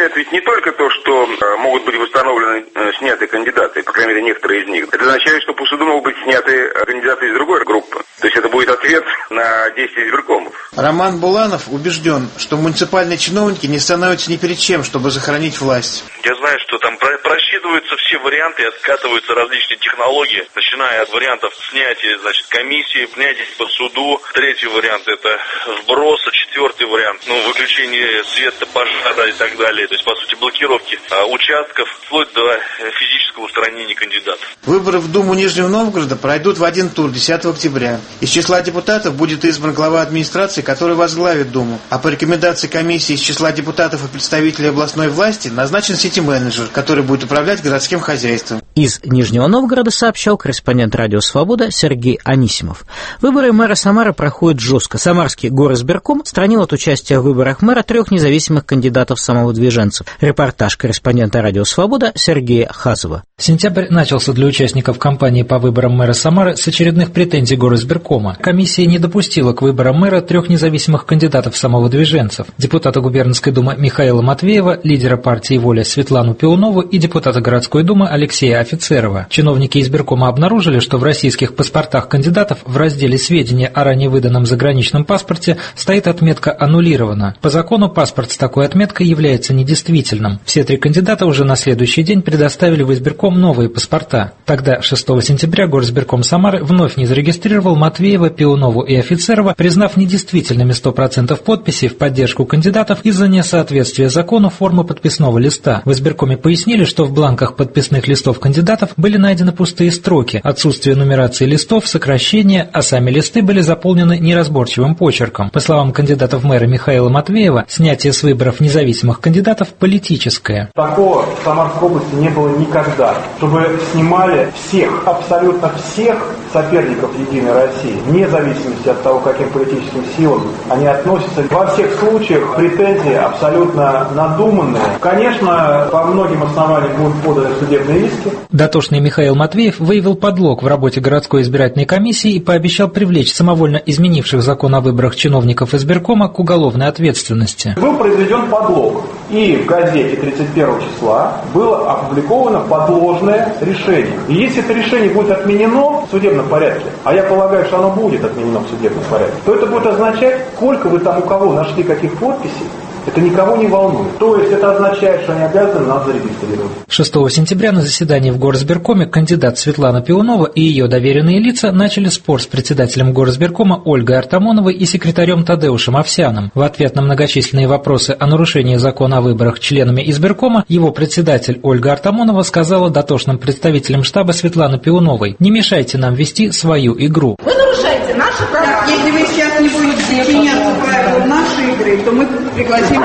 означает ведь не только то, что могут быть восстановлены снятые кандидаты, по крайней мере, некоторые из них. Это означает, что после суда могут быть сняты кандидаты из другой группы. То есть это будет ответ на действия избиркомов. Роман Буланов убежден, что муниципальные чиновники не становятся ни перед чем, чтобы сохранить власть. Я знаю, что там просчитываются все варианты, откатываются различные технологии, начиная от вариантов снятия, значит, комиссии, снятия по суду. Третий вариант — это сброса. Четвертый вариант, ну, выключение света, пожара и так далее. То есть, по сути, блокировки а, участков, вплоть до физического устранения кандидатов. Выборы в Думу Нижнего Новгорода пройдут в один тур десятого октября. Из числа депутатов будет избран глава администрации, который возглавит Думу. А по рекомендации комиссии из числа депутатов и представителей областной власти назначен сити-менеджер, который будет управлять городским хозяйством. Из Нижнего Новгорода сообщал корреспондент «Радио Свобода» Сергей Анисимов. Выборы мэра Самары проходят жестко. Самарский горосберком странил от участия в выборах мэра трех независимых кандидатов-самовыдвиженцев. Репортаж корреспондента «Радио Свобода» Сергея Хазова. Сентябрь начался для участников кампании по выборам мэра Самары с очередных претензий горосберкома. Комиссия не допустила к выборам мэра трех независимых кандидатов-самовыдвиженцев. Депутата губернской думы Михаила Матвеева, лидера партии «Воля» Светлану Пиунову и депутата городской думы Алексея Офицерова. Чиновники избиркома обнаружили, что в российских паспортах кандидатов в разделе «Сведения о ранее выданном заграничном паспорте» стоит отметка «Аннулировано». По закону паспорт с такой отметкой является недействительным. Все три кандидата уже на следующий день предоставили в избирком новые паспорта. Тогда, шестого сентября, горосберком Самары вновь не зарегистрировал Матвеева, Пиунову и Офицерова, признав недействительными сто процентов подписей в поддержку кандидатов из-за несоответствия закону формы подписного листа. В избиркоме пояснили, что в бланках подписных листов кандидатов были найдены пустые строки, отсутствие нумерации листов, сокращения, а сами листы были заполнены неразборчивым почерком. По словам кандидата в мэра Михаила Матвеева, снятие с выборов независимых кандидатов политическое. Такого в Самарской области не было никогда, чтобы снимали всех, абсолютно всех соперников Единой России, вне зависимости от того, каким политическим силам они относятся. Во всех случаях претензии абсолютно надуманные. Конечно, по многим основаниям будут поданы судебные иски. Дотошный Михаил Матвеев выявил подлог в работе городской избирательной комиссии и пообещал привлечь самовольно изменивших закон о выборах чиновников избиркома к уголовной ответственности. Был произведен подлог, и в газете тридцать первого числа было опубликовано подложное решение. И если это решение будет отменено в судебном порядке, а я полагаю, что оно будет отменено в судебном порядке, то это будет означать, сколько вы там у кого нашли каких подписей. Это никого не волнует. То есть это означает, что они обязаны нас зарегистрировать. шестого сентября на заседании в горосберкоме кандидат Светлана Пиунова и ее доверенные лица начали спор с председателем горосберкома Ольгой Артамоновой и секретарем Тадеушем Овсяном. В ответ на многочисленные вопросы о нарушении закона о выборах членами избиркома его председатель Ольга Артамонова сказала дотошным представителям штаба Светланы Пиуновой: «Не мешайте нам вести свою игру». Вы нарушаете наши права. Если вы сейчас не будете подчиняться правилам нашей игры, то мы пригласим.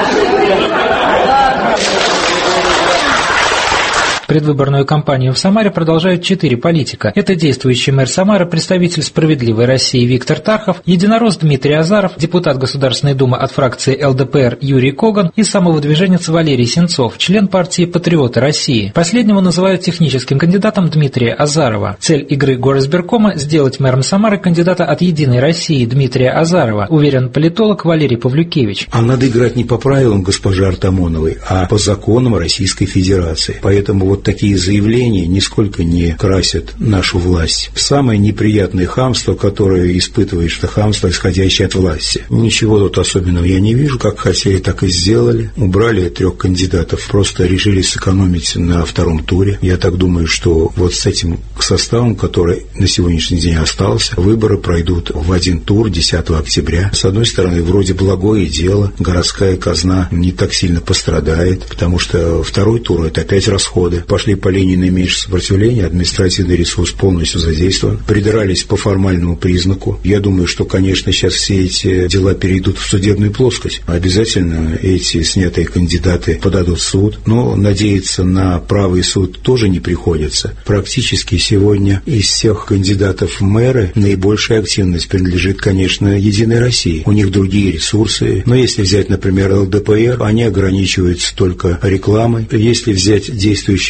Предвыборную кампанию в Самаре продолжают четыре политика. Это действующий мэр Самары, представитель «Справедливой России» Виктор Тархов, единорос Дмитрий Азаров, депутат Государственной Думы от фракции эл дэ пэ эр Юрий Коган и самовыдвиженец Валерий Сенцов, член партии «Патриоты России». Последнего называют техническим кандидатом Дмитрия Азарова. Цель игры горосберкома – сделать мэром Самары кандидата от «Единой России» Дмитрия Азарова, уверен политолог Валерий Павлюкевич. А надо играть не по правилам госпожи Артамоновой, а по законам Российской Федерации. Поэтому вот такие заявления нисколько не красят нашу власть. Самое неприятное хамство, которое испытывает, что хамство, исходящее от власти. Ничего тут особенного я не вижу. Как хотели, так и сделали. Убрали трех кандидатов, просто решили сэкономить на втором туре. Я так думаю, что вот с этим составом, который на сегодняшний день остался, выборы пройдут в один тур десятого октября. С одной стороны, вроде благое дело, городская казна не так сильно пострадает, потому что второй тур – это опять расходы. Пошли по линии наименьшего сопротивления, административный ресурс полностью задействован, придрались по формальному признаку. Я думаю, что, конечно, сейчас все эти дела перейдут в судебную плоскость. Обязательно эти снятые кандидаты подадут в суд, но надеяться на правый суд тоже не приходится. Практически сегодня из всех кандидатов в мэры наибольшая активность принадлежит, конечно, «Единой России». У них другие ресурсы, но если взять, например, эл дэ пэ эр, они ограничиваются только рекламой. Если взять действующий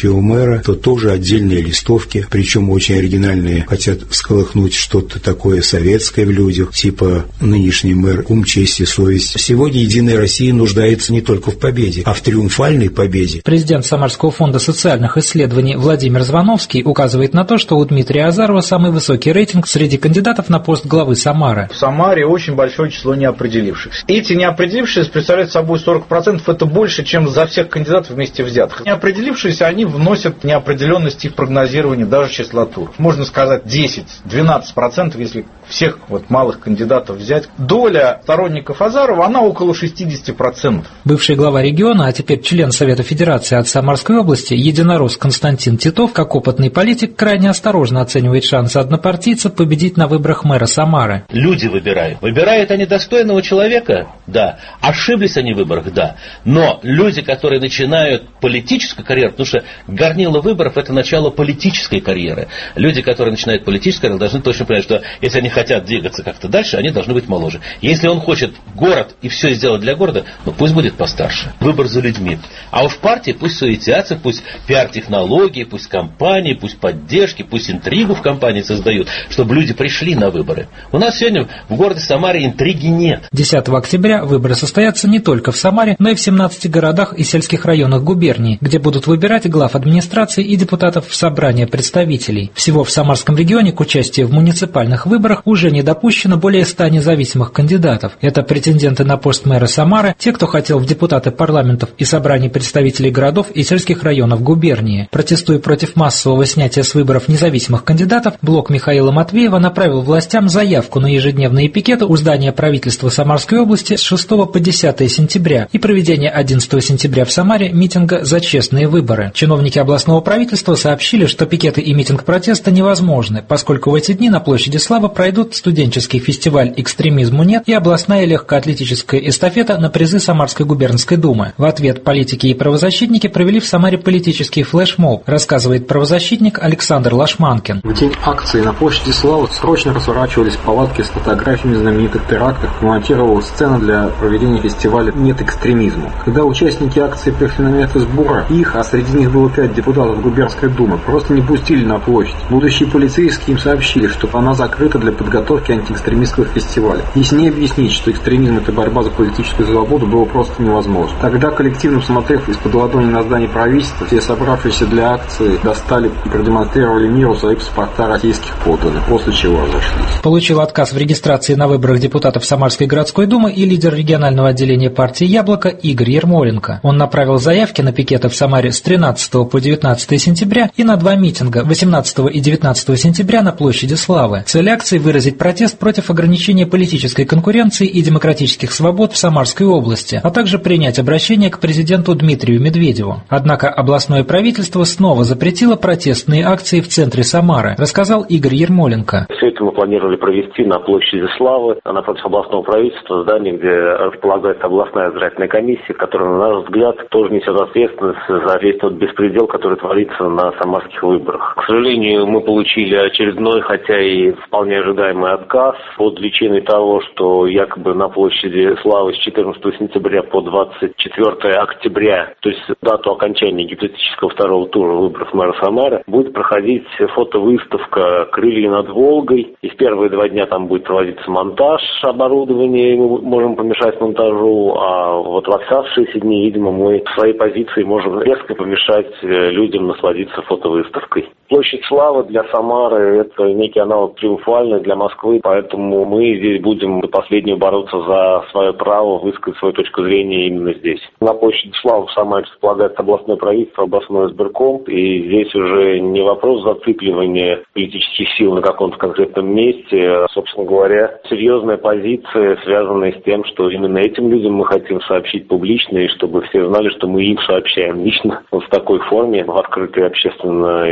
будущего мэра, то тоже отдельные листовки, причем очень оригинальные, хотят всколыхнуть что-то такое советское в людях, типа нынешний мэр «Ум, честь и совесть». Сегодня «Единая Россия» нуждается не только в победе, а в триумфальной победе. Президент Самарского фонда социальных исследований Владимир Звановский указывает на то, что у Дмитрия Азарова самый высокий рейтинг среди кандидатов на пост главы Самары. В Самаре очень большое число неопределившихся. Эти неопределившиеся представляют собой сорок процентов, это больше, чем за всех кандидатов вместе взятых. Неопределившиеся, они вносят неопределенности в прогнозирование даже числа туров. Можно сказать десять-двенадцать процентов, если всех вот малых кандидатов взять. Доля сторонников Азарова, она около шестьдесят процентов. Бывший глава региона, а теперь член Совета Федерации от Самарской области, единорос Константин Титов, как опытный политик, крайне осторожно оценивает шансы однопартийцев победить на выборах мэра Самары. Люди выбирают. Выбирают они достойного человека? Да. Ошиблись они в выборах? Да. Но люди, которые начинают политическую карьеру, потому что горнило выборов – это начало политической карьеры. Люди, которые начинают политическую карьеру, должны точно понять, что если они хотят двигаться как-то дальше, они должны быть моложе. Если он хочет город и все сделать для города, ну пусть будет постарше. Выбор за людьми. А уж партии пусть суетятся, пусть пиар-технологии, пусть кампании, пусть поддержки, пусть интригу в кампании создают, чтобы люди пришли на выборы. У нас сегодня в городе Самаре интриги нет. десятого октября выборы состоятся не только в Самаре, но и в семнадцати городах и сельских районах губернии, где будут выбирать глав администрации и депутатов в собрание представителей. Всего в Самарском регионе к участию в муниципальных выборах уже не допущено более ста независимых кандидатов. Это претенденты на пост мэра Самары, те, кто хотел в депутаты парламентов и собраний представителей городов и сельских районов губернии. Протестуя против массового снятия с выборов независимых кандидатов, блок Михаила Матвеева направил властям заявку на ежедневные пикеты у здания правительства Самарской области с шестого по десятое сентября и проведение одиннадцатого сентября в Самаре митинга «За честные выборы». Чиновники областного правительства сообщили, что пикеты и митинг протеста невозможны, поскольку в эти дни на площади Славы пройдут студенческий фестиваль «Экстремизму нет» и областная легкоатлетическая эстафета на призы Самарской губернской думы. В ответ политики и правозащитники провели в Самаре политический флешмоб, рассказывает правозащитник Александр Лашманкин. В день акции на площади Славы срочно разворачивались палатки с фотографиями знаменитых терактов и монтировалась сцена для проведения фестиваля «Нет экстремизму». Когда участники акции пришли на место сбора, их, а среди них было пять депутатов губернской думы, просто не пустили на площадь. Будущие полицейские им сообщили, что она закрыта для подготовки антиэкстремистского фестиваля. Если не объяснить, что экстремизм – это борьба за политическую свободу, было просто невозможно. Тогда, коллективно посмотрев из-под ладони на здание правительства, все собравшиеся для акции достали и продемонстрировали миру свои паспорта российских подданных, после чего разошлись. Получил отказ в регистрации на выборах депутатов Самарской городской думы и лидер регионального отделения партии «Яблоко» Игорь Ермоленко. Он направил заявки на пикеты в Самаре с тринадцатого по девятнадцатое сентября и на два митинга восемнадцатого и девятнадцатого сентября на площади Славы. Цель акции – выразить протест против ограничения политической конкуренции и демократических свобод в Самарской области, а также принять обращение к президенту Дмитрию Медведеву. Однако областное правительство снова запретило протестные акции в центре Самары, рассказал Игорь Ермоленко. Все это мы планировали провести на площади Славы, напротив областного правительства, здание, где располагается областная избирательная комиссия, которая, на наш взгляд, тоже несет ответственность за весь тот беспредел, который творится на самарских выборах. К сожалению, мы получили очередной, хотя и вполне ожидаемый отказ под личиной того, что якобы на площади Славы с четырнадцатого сентября по двадцать четвёртое октября, то есть дату окончания гипотетического второго тура выборов мэра Самары, будет проходить фотовыставка «Крылья над Волгой». И в первые два дня там будет проводиться монтаж оборудования, мы можем помешать монтажу, а вот в оставшиеся дни, видимо, мы в своей позиции можем резко помешать людям насладиться фотовыставкой. Площадь Славы для Самары – это некий аналог триумфальный для Москвы, поэтому мы здесь будем до последнего бороться за свое право высказать свою точку зрения именно здесь. На площади Славы в Самаре располагается областное правительство, областной избирком, и здесь уже не вопрос зацикливания политических сил на каком-то конкретном месте, а, собственно говоря, серьезная позиция, связанная с тем, что именно этим людям мы хотим сообщить публично, и чтобы все знали, что мы им сообщаем лично вот в такой форме, в открытой общественной публичной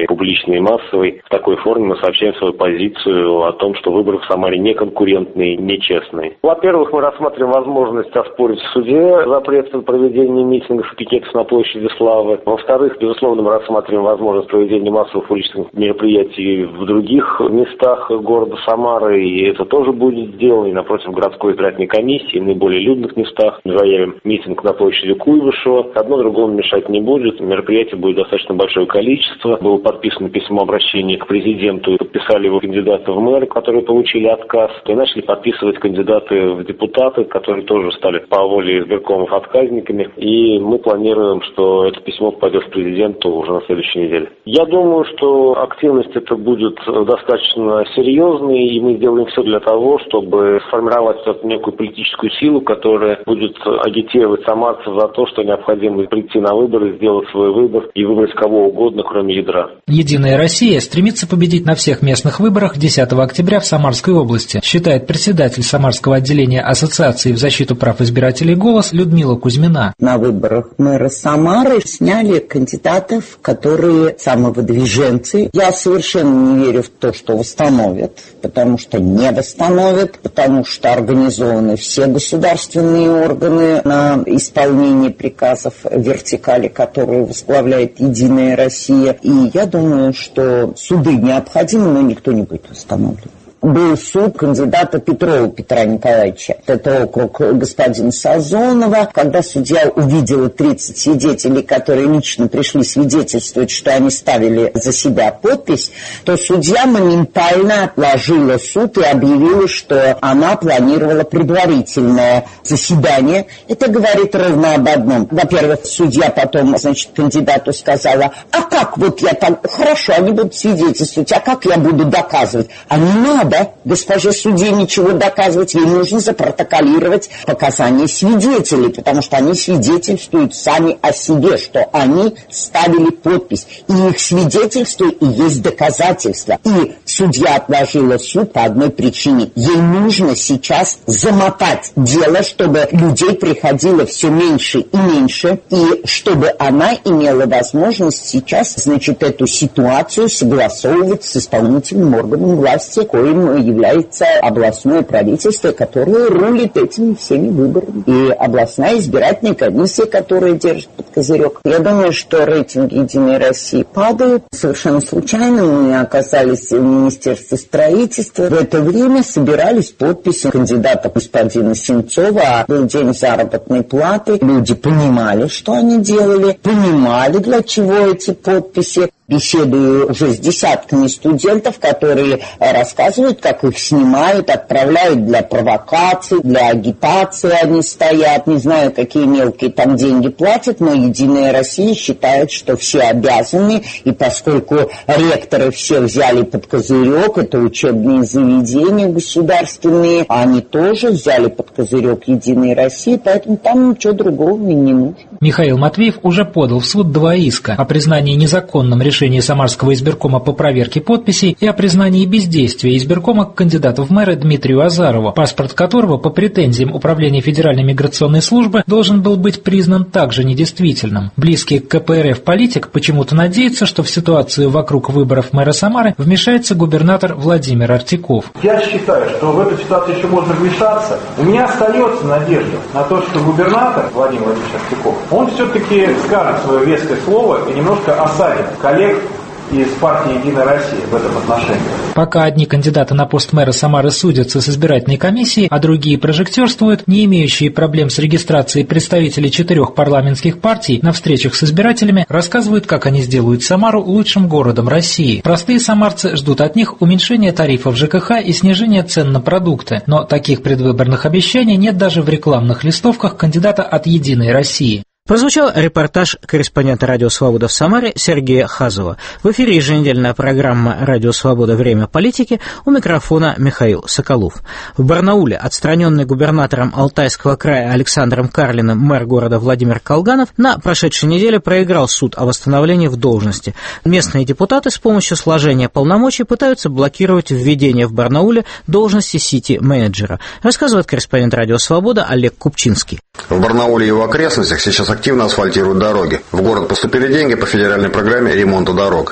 публичной и массовой. В такой форме мы сообщаем свою позицию о том, что выборы в Самаре неконкурентные, нечестные. Во-первых, мы рассматриваем возможность оспорить в суде запрет проведения митингов и пикетов на площади Славы. Во-вторых, безусловно, мы рассматриваем возможность проведения массовых уличных мероприятий в других местах города Самары, и это тоже будет сделано и напротив городской избирательной комиссии, и в наиболее людных местах. Мы заявим митинг на площади Куйбышева. Одно другому мешать не будет. Мероприятий будет достаточно большое количество. Было подписано письмо обращения к президенту, и подписали его кандидаты в мэры, которые получили отказ, и начали подписывать кандидаты в депутаты, которые тоже стали по воле избиркомов отказниками. И мы планируем, что это письмо попадет к президенту уже на следующей неделе. Я думаю, что активность это будет достаточно серьезной, и мы сделаем все для того, чтобы сформировать некую политическую силу, которая будет агитировать самарцев за то, что необходимо прийти на выборы, сделать свой выбор и выбрать кого угодно, кроме ядра. «Единая Россия» стремится победить на всех местных выборах десятого октября в Самарской области, считает председатель Самарского отделения Ассоциации в защиту прав избирателей «Голос» Людмила Кузьмина. На выборах мэра Самары сняли кандидатов, которые самовыдвиженцы. Я совершенно не верю в то, что восстановят, потому что не восстановят, потому что организованы все государственные органы на исполнение приказов вертикали, которые возглавляет «Единая Россия». И я думаю, что суды необходимы, но никто не будет восстановлен. Был суд кандидата Петрова Петра Николаевича, это округ господина Сазонова, когда судья увидела тридцать свидетелей, которые лично пришли свидетельствовать, что они ставили за себя подпись, то судья моментально отложила суд и объявила, что она планировала предварительное заседание. Это говорит ровно об одном. Во-первых, судья потом, значит, кандидату сказала: а как вот я там, хорошо, они будут свидетельствовать, а как я буду доказывать? А не надо. Госпоже судье ничего доказывать, ей нужно запротоколировать показания свидетелей, потому что они свидетельствуют сами о себе, что они ставили подпись. И их свидетельство и есть доказательства. И судья отложила суд по одной причине. Ей нужно сейчас замотать дело, чтобы людей приходило все меньше и меньше, и чтобы она имела возможность сейчас, значит, эту ситуацию согласовывать с исполнительным органом власти, коим является областное правительство, которое рулит этими всеми выборами. И областная избирательная комиссия, которая держит под козырек. Я думаю, что рейтинг «Единой России» падает. Совершенно случайно мы оказались в Министерстве строительства. В это время собирались подписи кандидата господина Сенцова. А был день заработной платы. Люди понимали, что они делали, понимали, для чего эти подписи. Беседую уже с десятками студентов, которые рассказывают, как их снимают, отправляют для провокаций, для агитации они стоят. Не знаю, какие мелкие там деньги платят, но «Единая Россия» считает, что все обязаны. И поскольку ректоры все взяли под козырек, это учебные заведения государственные, они тоже взяли под козырек «Единой России», поэтому там ничего другого и не нужно. Михаил Матвеев уже подал в суд два иска о признании незаконным решения Самарского избиркома по проверке подписей и о признании бездействия избиркома к кандидату в мэры Дмитрию Азарову, паспорт которого по претензиям Управления Федеральной миграционной службы должен был быть признан также недействительным. Близкий к ка пэ эр эф политик почему-то надеется, что в ситуацию вокруг выборов мэра Самары вмешается губернатор Владимир Артиков. Я считаю, что в эту ситуацию еще можно вмешаться. У меня остается надежда на то, что губернатор Владимир Владимирович Артиков, он все-таки скажет свое веское слово и немножко осадит коллег из партии «Единая Россия» в этом отношении. Пока одни кандидаты на пост мэра Самары судятся с избирательной комиссией, а другие прожектерствуют, не имеющие проблем с регистрацией представителей четырех парламентских партий на встречах с избирателями рассказывают, как они сделают Самару лучшим городом России. Простые самарцы ждут от них уменьшения тарифов жэ ка ха и снижения цен на продукты, но таких предвыборных обещаний нет даже в рекламных листовках кандидата от «Единой России». Прозвучал репортаж корреспондента «Радио Свобода» в Самаре Сергея Хазова. В эфире еженедельная программа «Радио Свобода. Время политики», у микрофона Михаил Соколов. В Барнауле отстраненный губернатором Алтайского края Александром Карлиным мэр города Владимир Колганов на прошедшей неделе проиграл суд о восстановлении в должности. Местные депутаты с помощью сложения полномочий пытаются блокировать введение в Барнауле должности сити-менеджера, рассказывает корреспондент «Радио Свобода» Олег Купчинский. В Барнауле и его окрестностях сейчас активно асфальтируют дороги. В город поступили деньги по федеральной программе ремонта дорог.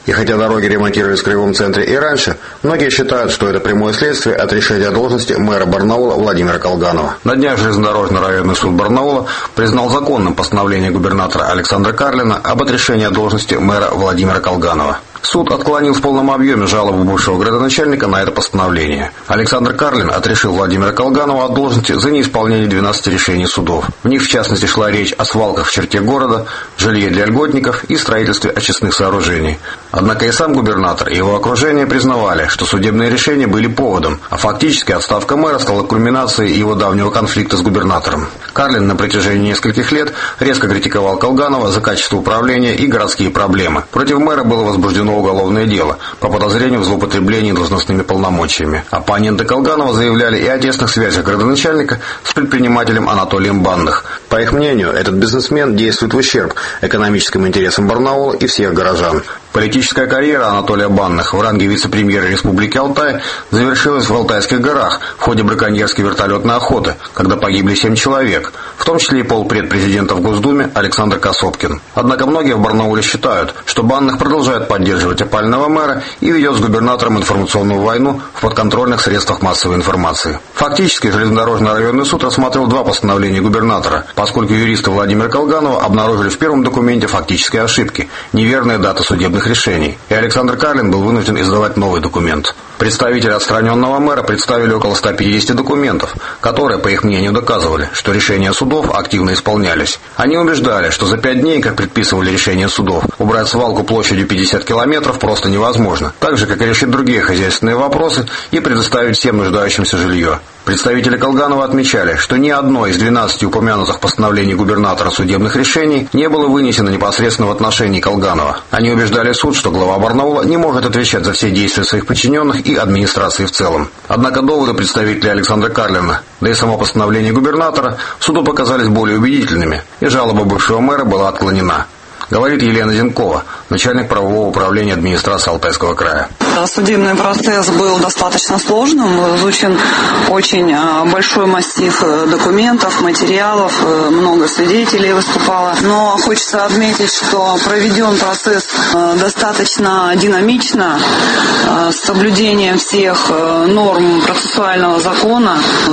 И хотя дороги ремонтировались в Краевом центре и раньше, многие считают, что это прямое следствие от решения о должности мэра Барнаула Владимира Колганова. На днях железнодорожный районный суд Барнаула признал законным постановление губернатора Александра Карлина об отрешении от должности мэра Владимира Колганова. Суд отклонил в полном объеме жалобу бывшего градоначальника на это постановление. Александр Карлин отрешил Владимира Колганова от должности за неисполнение двенадцати решений судов. В них, в частности, шла речь о свалках в черте города, жилье для льготников и строительстве очистных сооружений. Однако и сам губернатор, и его окружение признавали, что судебные решения были поводом, а фактически отставка мэра стала кульминацией его давнего конфликта с губернатором. Карлин на протяжении нескольких лет резко критиковал Колганова за качество управления и городские проблемы. Против мэра было возбуждено уголовное дело по подозрению в злоупотреблении должностными полномочиями. Оппоненты Колганова заявляли и о тесных связях градоначальника с предпринимателем Анатолием Банных. По их мнению, этот бизнесмен действует в ущерб экономическим интересам Барнаула и всех горожан. Политическая карьера Анатолия Банных в ранге вице-премьера Республики Алтай завершилась в Алтайских горах в ходе браконьерской вертолетной охоты, когда погибли семь человек, в том числе и полпред президента в Госдуме Александр Косопкин. Однако многие в Барнауле считают, что Банных продолжает поддерживать опального мэра и ведет с губернатором информационную войну в подконтрольных средствах массовой информации. Фактически, железнодорожный районный суд рассмотрел два постановления губернатора, поскольку юристы Владимира Колганова обнаружили в первом документе фактические ошибки, неверные даты судебных решений, и Александр Карлин был вынужден издавать новый документ. Представители отстраненного мэра представили около ста пятидесяти документов, которые, по их мнению, доказывали, что решения судов активно исполнялись. Они убеждали, что за пять дней, как предписывали решения судов, убрать свалку площадью пятьдесят километров просто невозможно, так же, как и решить другие хозяйственные вопросы и предоставить всем нуждающимся жилье. Представители Колганова отмечали, что ни одно из двенадцати упомянутых постановлений губернатора судебных решений не было вынесено непосредственно в отношении Колганова. Они убеждали суд, что глава Барнаула не может отвечать за все действия своих подчиненных и администрации в целом. Однако доводы представителей Александра Карлина, да и само постановление губернатора, суду показались более убедительными, и жалоба бывшего мэра была отклонена. Говорит Елена Зенкова, начальник правового управления администрации Алтайского края. Судебный процесс был достаточно сложным, изучен очень большой массив документов, материалов, много свидетелей выступало. Но хочется отметить, что проведен процесс достаточно динамично, с соблюдением всех норм процессуального закона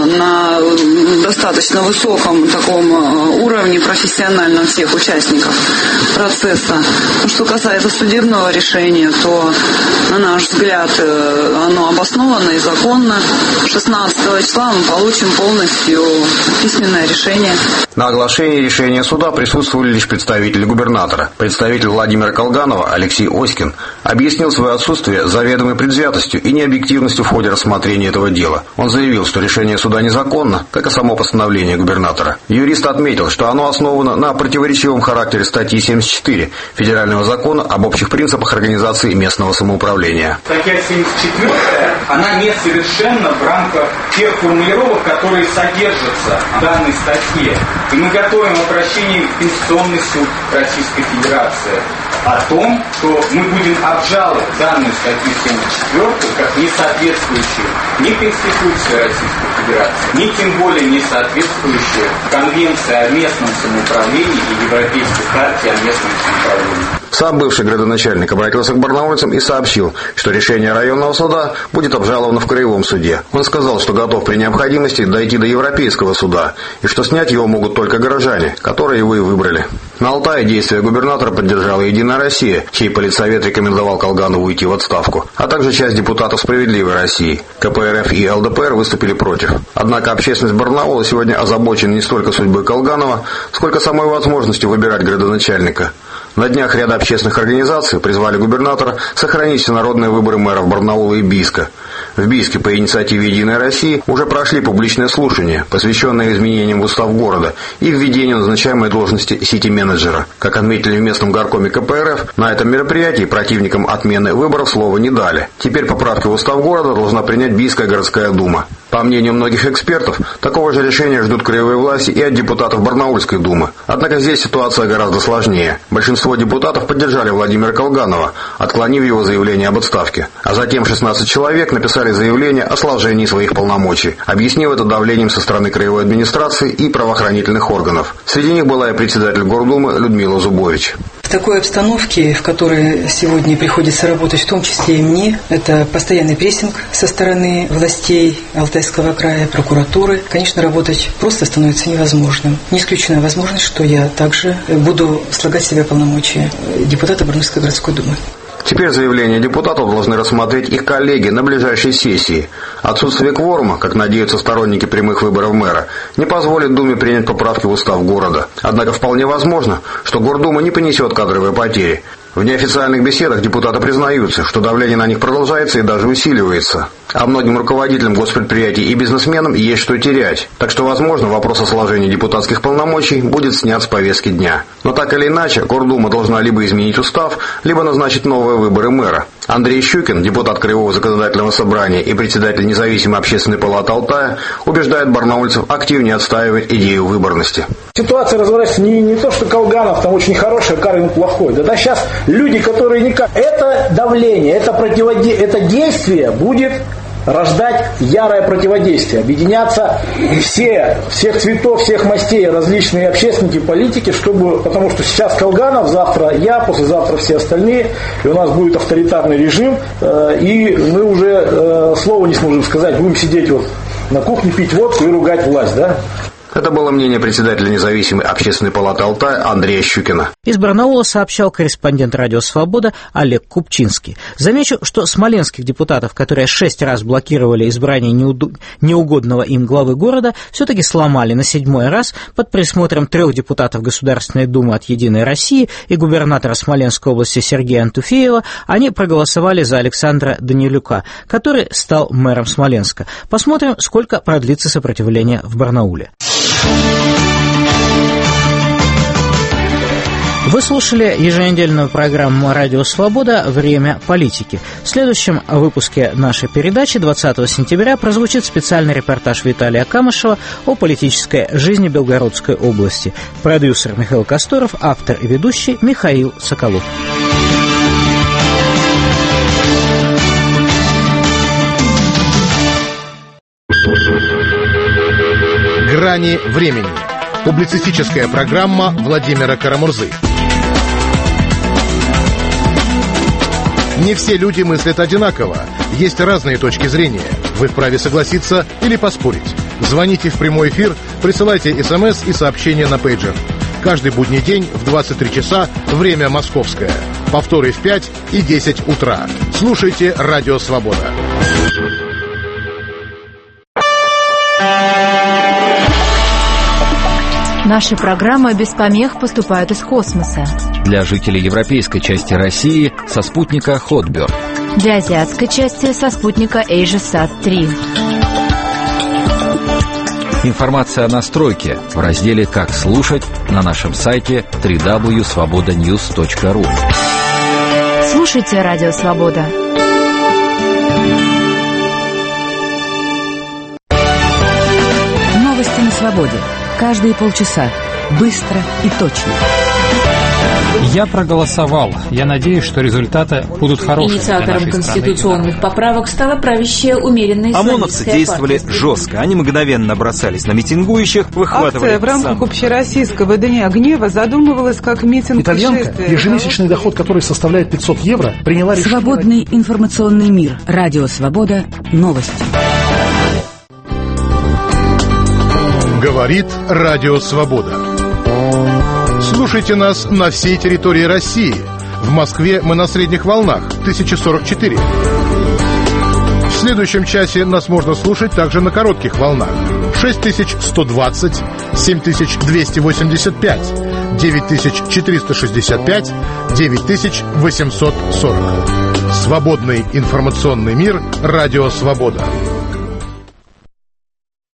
на достаточно высоком таком уровне профессиональном всех участников процесса. Что касается судебного решения, то, на наш взгляд, оно обосновано и законно. шестнадцатого числа мы получим полностью письменное решение. На оглашении решения суда присутствовали лишь представители губернатора. Представитель Владимира Колганова Алексей Оськин объяснил свое отсутствие заведомой предвзятостью и необъективностью в ходе рассмотрения этого дела. Он заявил, что решение суда незаконно, как и само постановление губернатора. Юрист отметил, что оно основано на противоречивом характере статьи семьдесят четыре Федерального закона об общих принципах организации местного самоуправления. Статья семьдесят четыре, она несовершенна в рамках тех формулировок, которые содержатся в данной статье. И мы готовим обращение в Конституционный суд Российской Федерации о том, что мы будем обжаловать данную статью семьдесят четыре как не соответствующую ни Конституции Российской Федерации, ни тем более не соответствующую Конвенции о местном самоуправлении и Европейской харте о местном самоуправлении. Сам бывший градоначальник обратился к барнаульцам и сообщил, что решение районного суда будет обжаловано в краевом суде. Он сказал, что готов при необходимости дойти до Европейского суда, и что снять его могут только горожане, которые его и выбрали. На Алтае действия губернатора поддержала «Единая Россия», чей политсовет рекомендовал Колганову уйти в отставку, а также часть депутатов «Справедливой России». ка пэ эр эф и эл дэ пэ эр выступили против. Однако общественность Барнаула сегодня озабочена не столько судьбой Колганова, сколько самой возможностью выбирать градоначальника. На днях ряд общественных организаций призвали губернатора сохранить всенародные выборы мэров Барнаула и Бийска. В Бийске по инициативе «Единой России» уже прошли публичные слушания, посвященные изменениям в устав города и введению назначаемой должности сити-менеджера. Как отметили в местном горкоме ка пэ эр эф, на этом мероприятии противникам отмены выборов слова не дали. Теперь поправки в устав города должна принять Бийская городская дума. По мнению многих экспертов, такого же решения ждут краевые власти и от депутатов Барнаульской думы. Однако здесь ситуация гораздо сложнее. Большинство депутатов поддержали Владимира Колганова, отклонив его заявление об отставке. А затем шестнадцать человек написали заявление о сложении своих полномочий, объяснив это давлением со стороны краевой администрации и правоохранительных органов. Среди них была и председатель Гордумы Людмила Зубович. В такой обстановке, в которой сегодня приходится работать, в том числе и мне, это постоянный прессинг со стороны властей Алтайского края, прокуратуры, конечно, работать просто становится невозможным. Не исключена возможность, что я также буду слагать в себя полномочия депутата Барнаульской городской думы. Теперь заявления депутатов должны рассмотреть их коллеги на ближайшей сессии. Отсутствие кворума, как надеются сторонники прямых выборов мэра, не позволит Думе принять поправки в устав города. Однако вполне возможно, что Гордума не понесет кадровые потери. В неофициальных беседах депутаты признаются, что давление на них продолжается и даже усиливается. А многим руководителям госпредприятий и бизнесменам есть что терять. Так что, возможно, вопрос о сложении депутатских полномочий будет снят с повестки дня. Но так или иначе, Гордума должна либо изменить устав, либо назначить новые выборы мэра. Андрей Щукин, депутат Краевого законодательного собрания и председатель независимой общественной палаты Алтая, убеждает барнаульцев активнее отстаивать идею выборности. Ситуация разворачивается не, не то, что Колганов там очень хороший, а Карин плохой. Да, да сейчас люди, которые никак... Это давление, это, противоде... это действие будет рождать ярое противодействие. Объединяться все, всех цветов, всех мастей, различные общественники, политики, чтобы, потому что сейчас Колганов, завтра я, послезавтра все остальные, и у нас будет авторитарный режим, и мы уже слова не сможем сказать, будем сидеть вот на кухне, пить водку и ругать власть, да? Это было мнение председателя независимой общественной палаты Алтая Андрея Щукина. Из Барнаула сообщал корреспондент «Радио Свобода» Олег Купчинский. Замечу, что смоленских депутатов, которые шесть раз блокировали избрание неугодного им главы города, все-таки сломали на седьмой раз под присмотром трех депутатов Государственной Думы от «Единой России» и губернатора Смоленской области Сергея Антуфеева. Они проголосовали за Александра Данилюка, который стал мэром Смоленска. Посмотрим, сколько продлится сопротивление в Барнауле. Вы слушали еженедельную программу «Радио Свобода. Время политики». В следующем выпуске нашей передачи двадцатого сентября прозвучит специальный репортаж Виталия Камышева о политической жизни Белгородской области. Продюсер Михаил Косторов, автор и ведущий Михаил Соколов. «Грани времени». Публицистическая программа Владимира Карамурзы. Не все люди мыслят одинаково. Есть разные точки зрения. Вы вправе согласиться или поспорить. Звоните в прямой эфир, присылайте смс и сообщения на пейджер. Каждый будний день в двадцать три часа, время московское. Повторы в пять и десять утра. Слушайте «Радио Свобода». Наши программы без помех поступают из космоса. Для жителей европейской части России со спутника Хотберг. Для азиатской части со спутника AsiaSat три. Информация о настройке в разделе «Как слушать» на нашем сайте дабл ю дабл ю дабл ю точка свобода ньюс точка ру. Слушайте «Радио Свобода». Новости на свободе. Каждые полчаса. Быстро и точно. Я проголосовал. Я надеюсь, что результаты будут хорошими. Инициатором конституционных поправок стала правящая умеренная исламистская ОМОНовцы действовали партия. жестко. Они мгновенно бросались на митингующих, выхватывали... Акция в рамках общероссийского Дня гнева задумывалась как митинг Итальянка, ежемесячный доход которой составляет пятьсот евро, приняла решение... Свободный информационный мир. Радио Свобода. Новости. Говорит Радио Свобода. Слушайте нас на всей территории России. В Москве мы на средних волнах тысяча сорок четыре. В следующем часе нас можно слушать также на коротких волнах шесть тысяч сто двадцать, семь тысяч двести восемьдесят пять, девять тысяч четыреста шестьдесят пять, девять тысяч восемьсот сорок. Свободный информационный мир. Радио Свобода.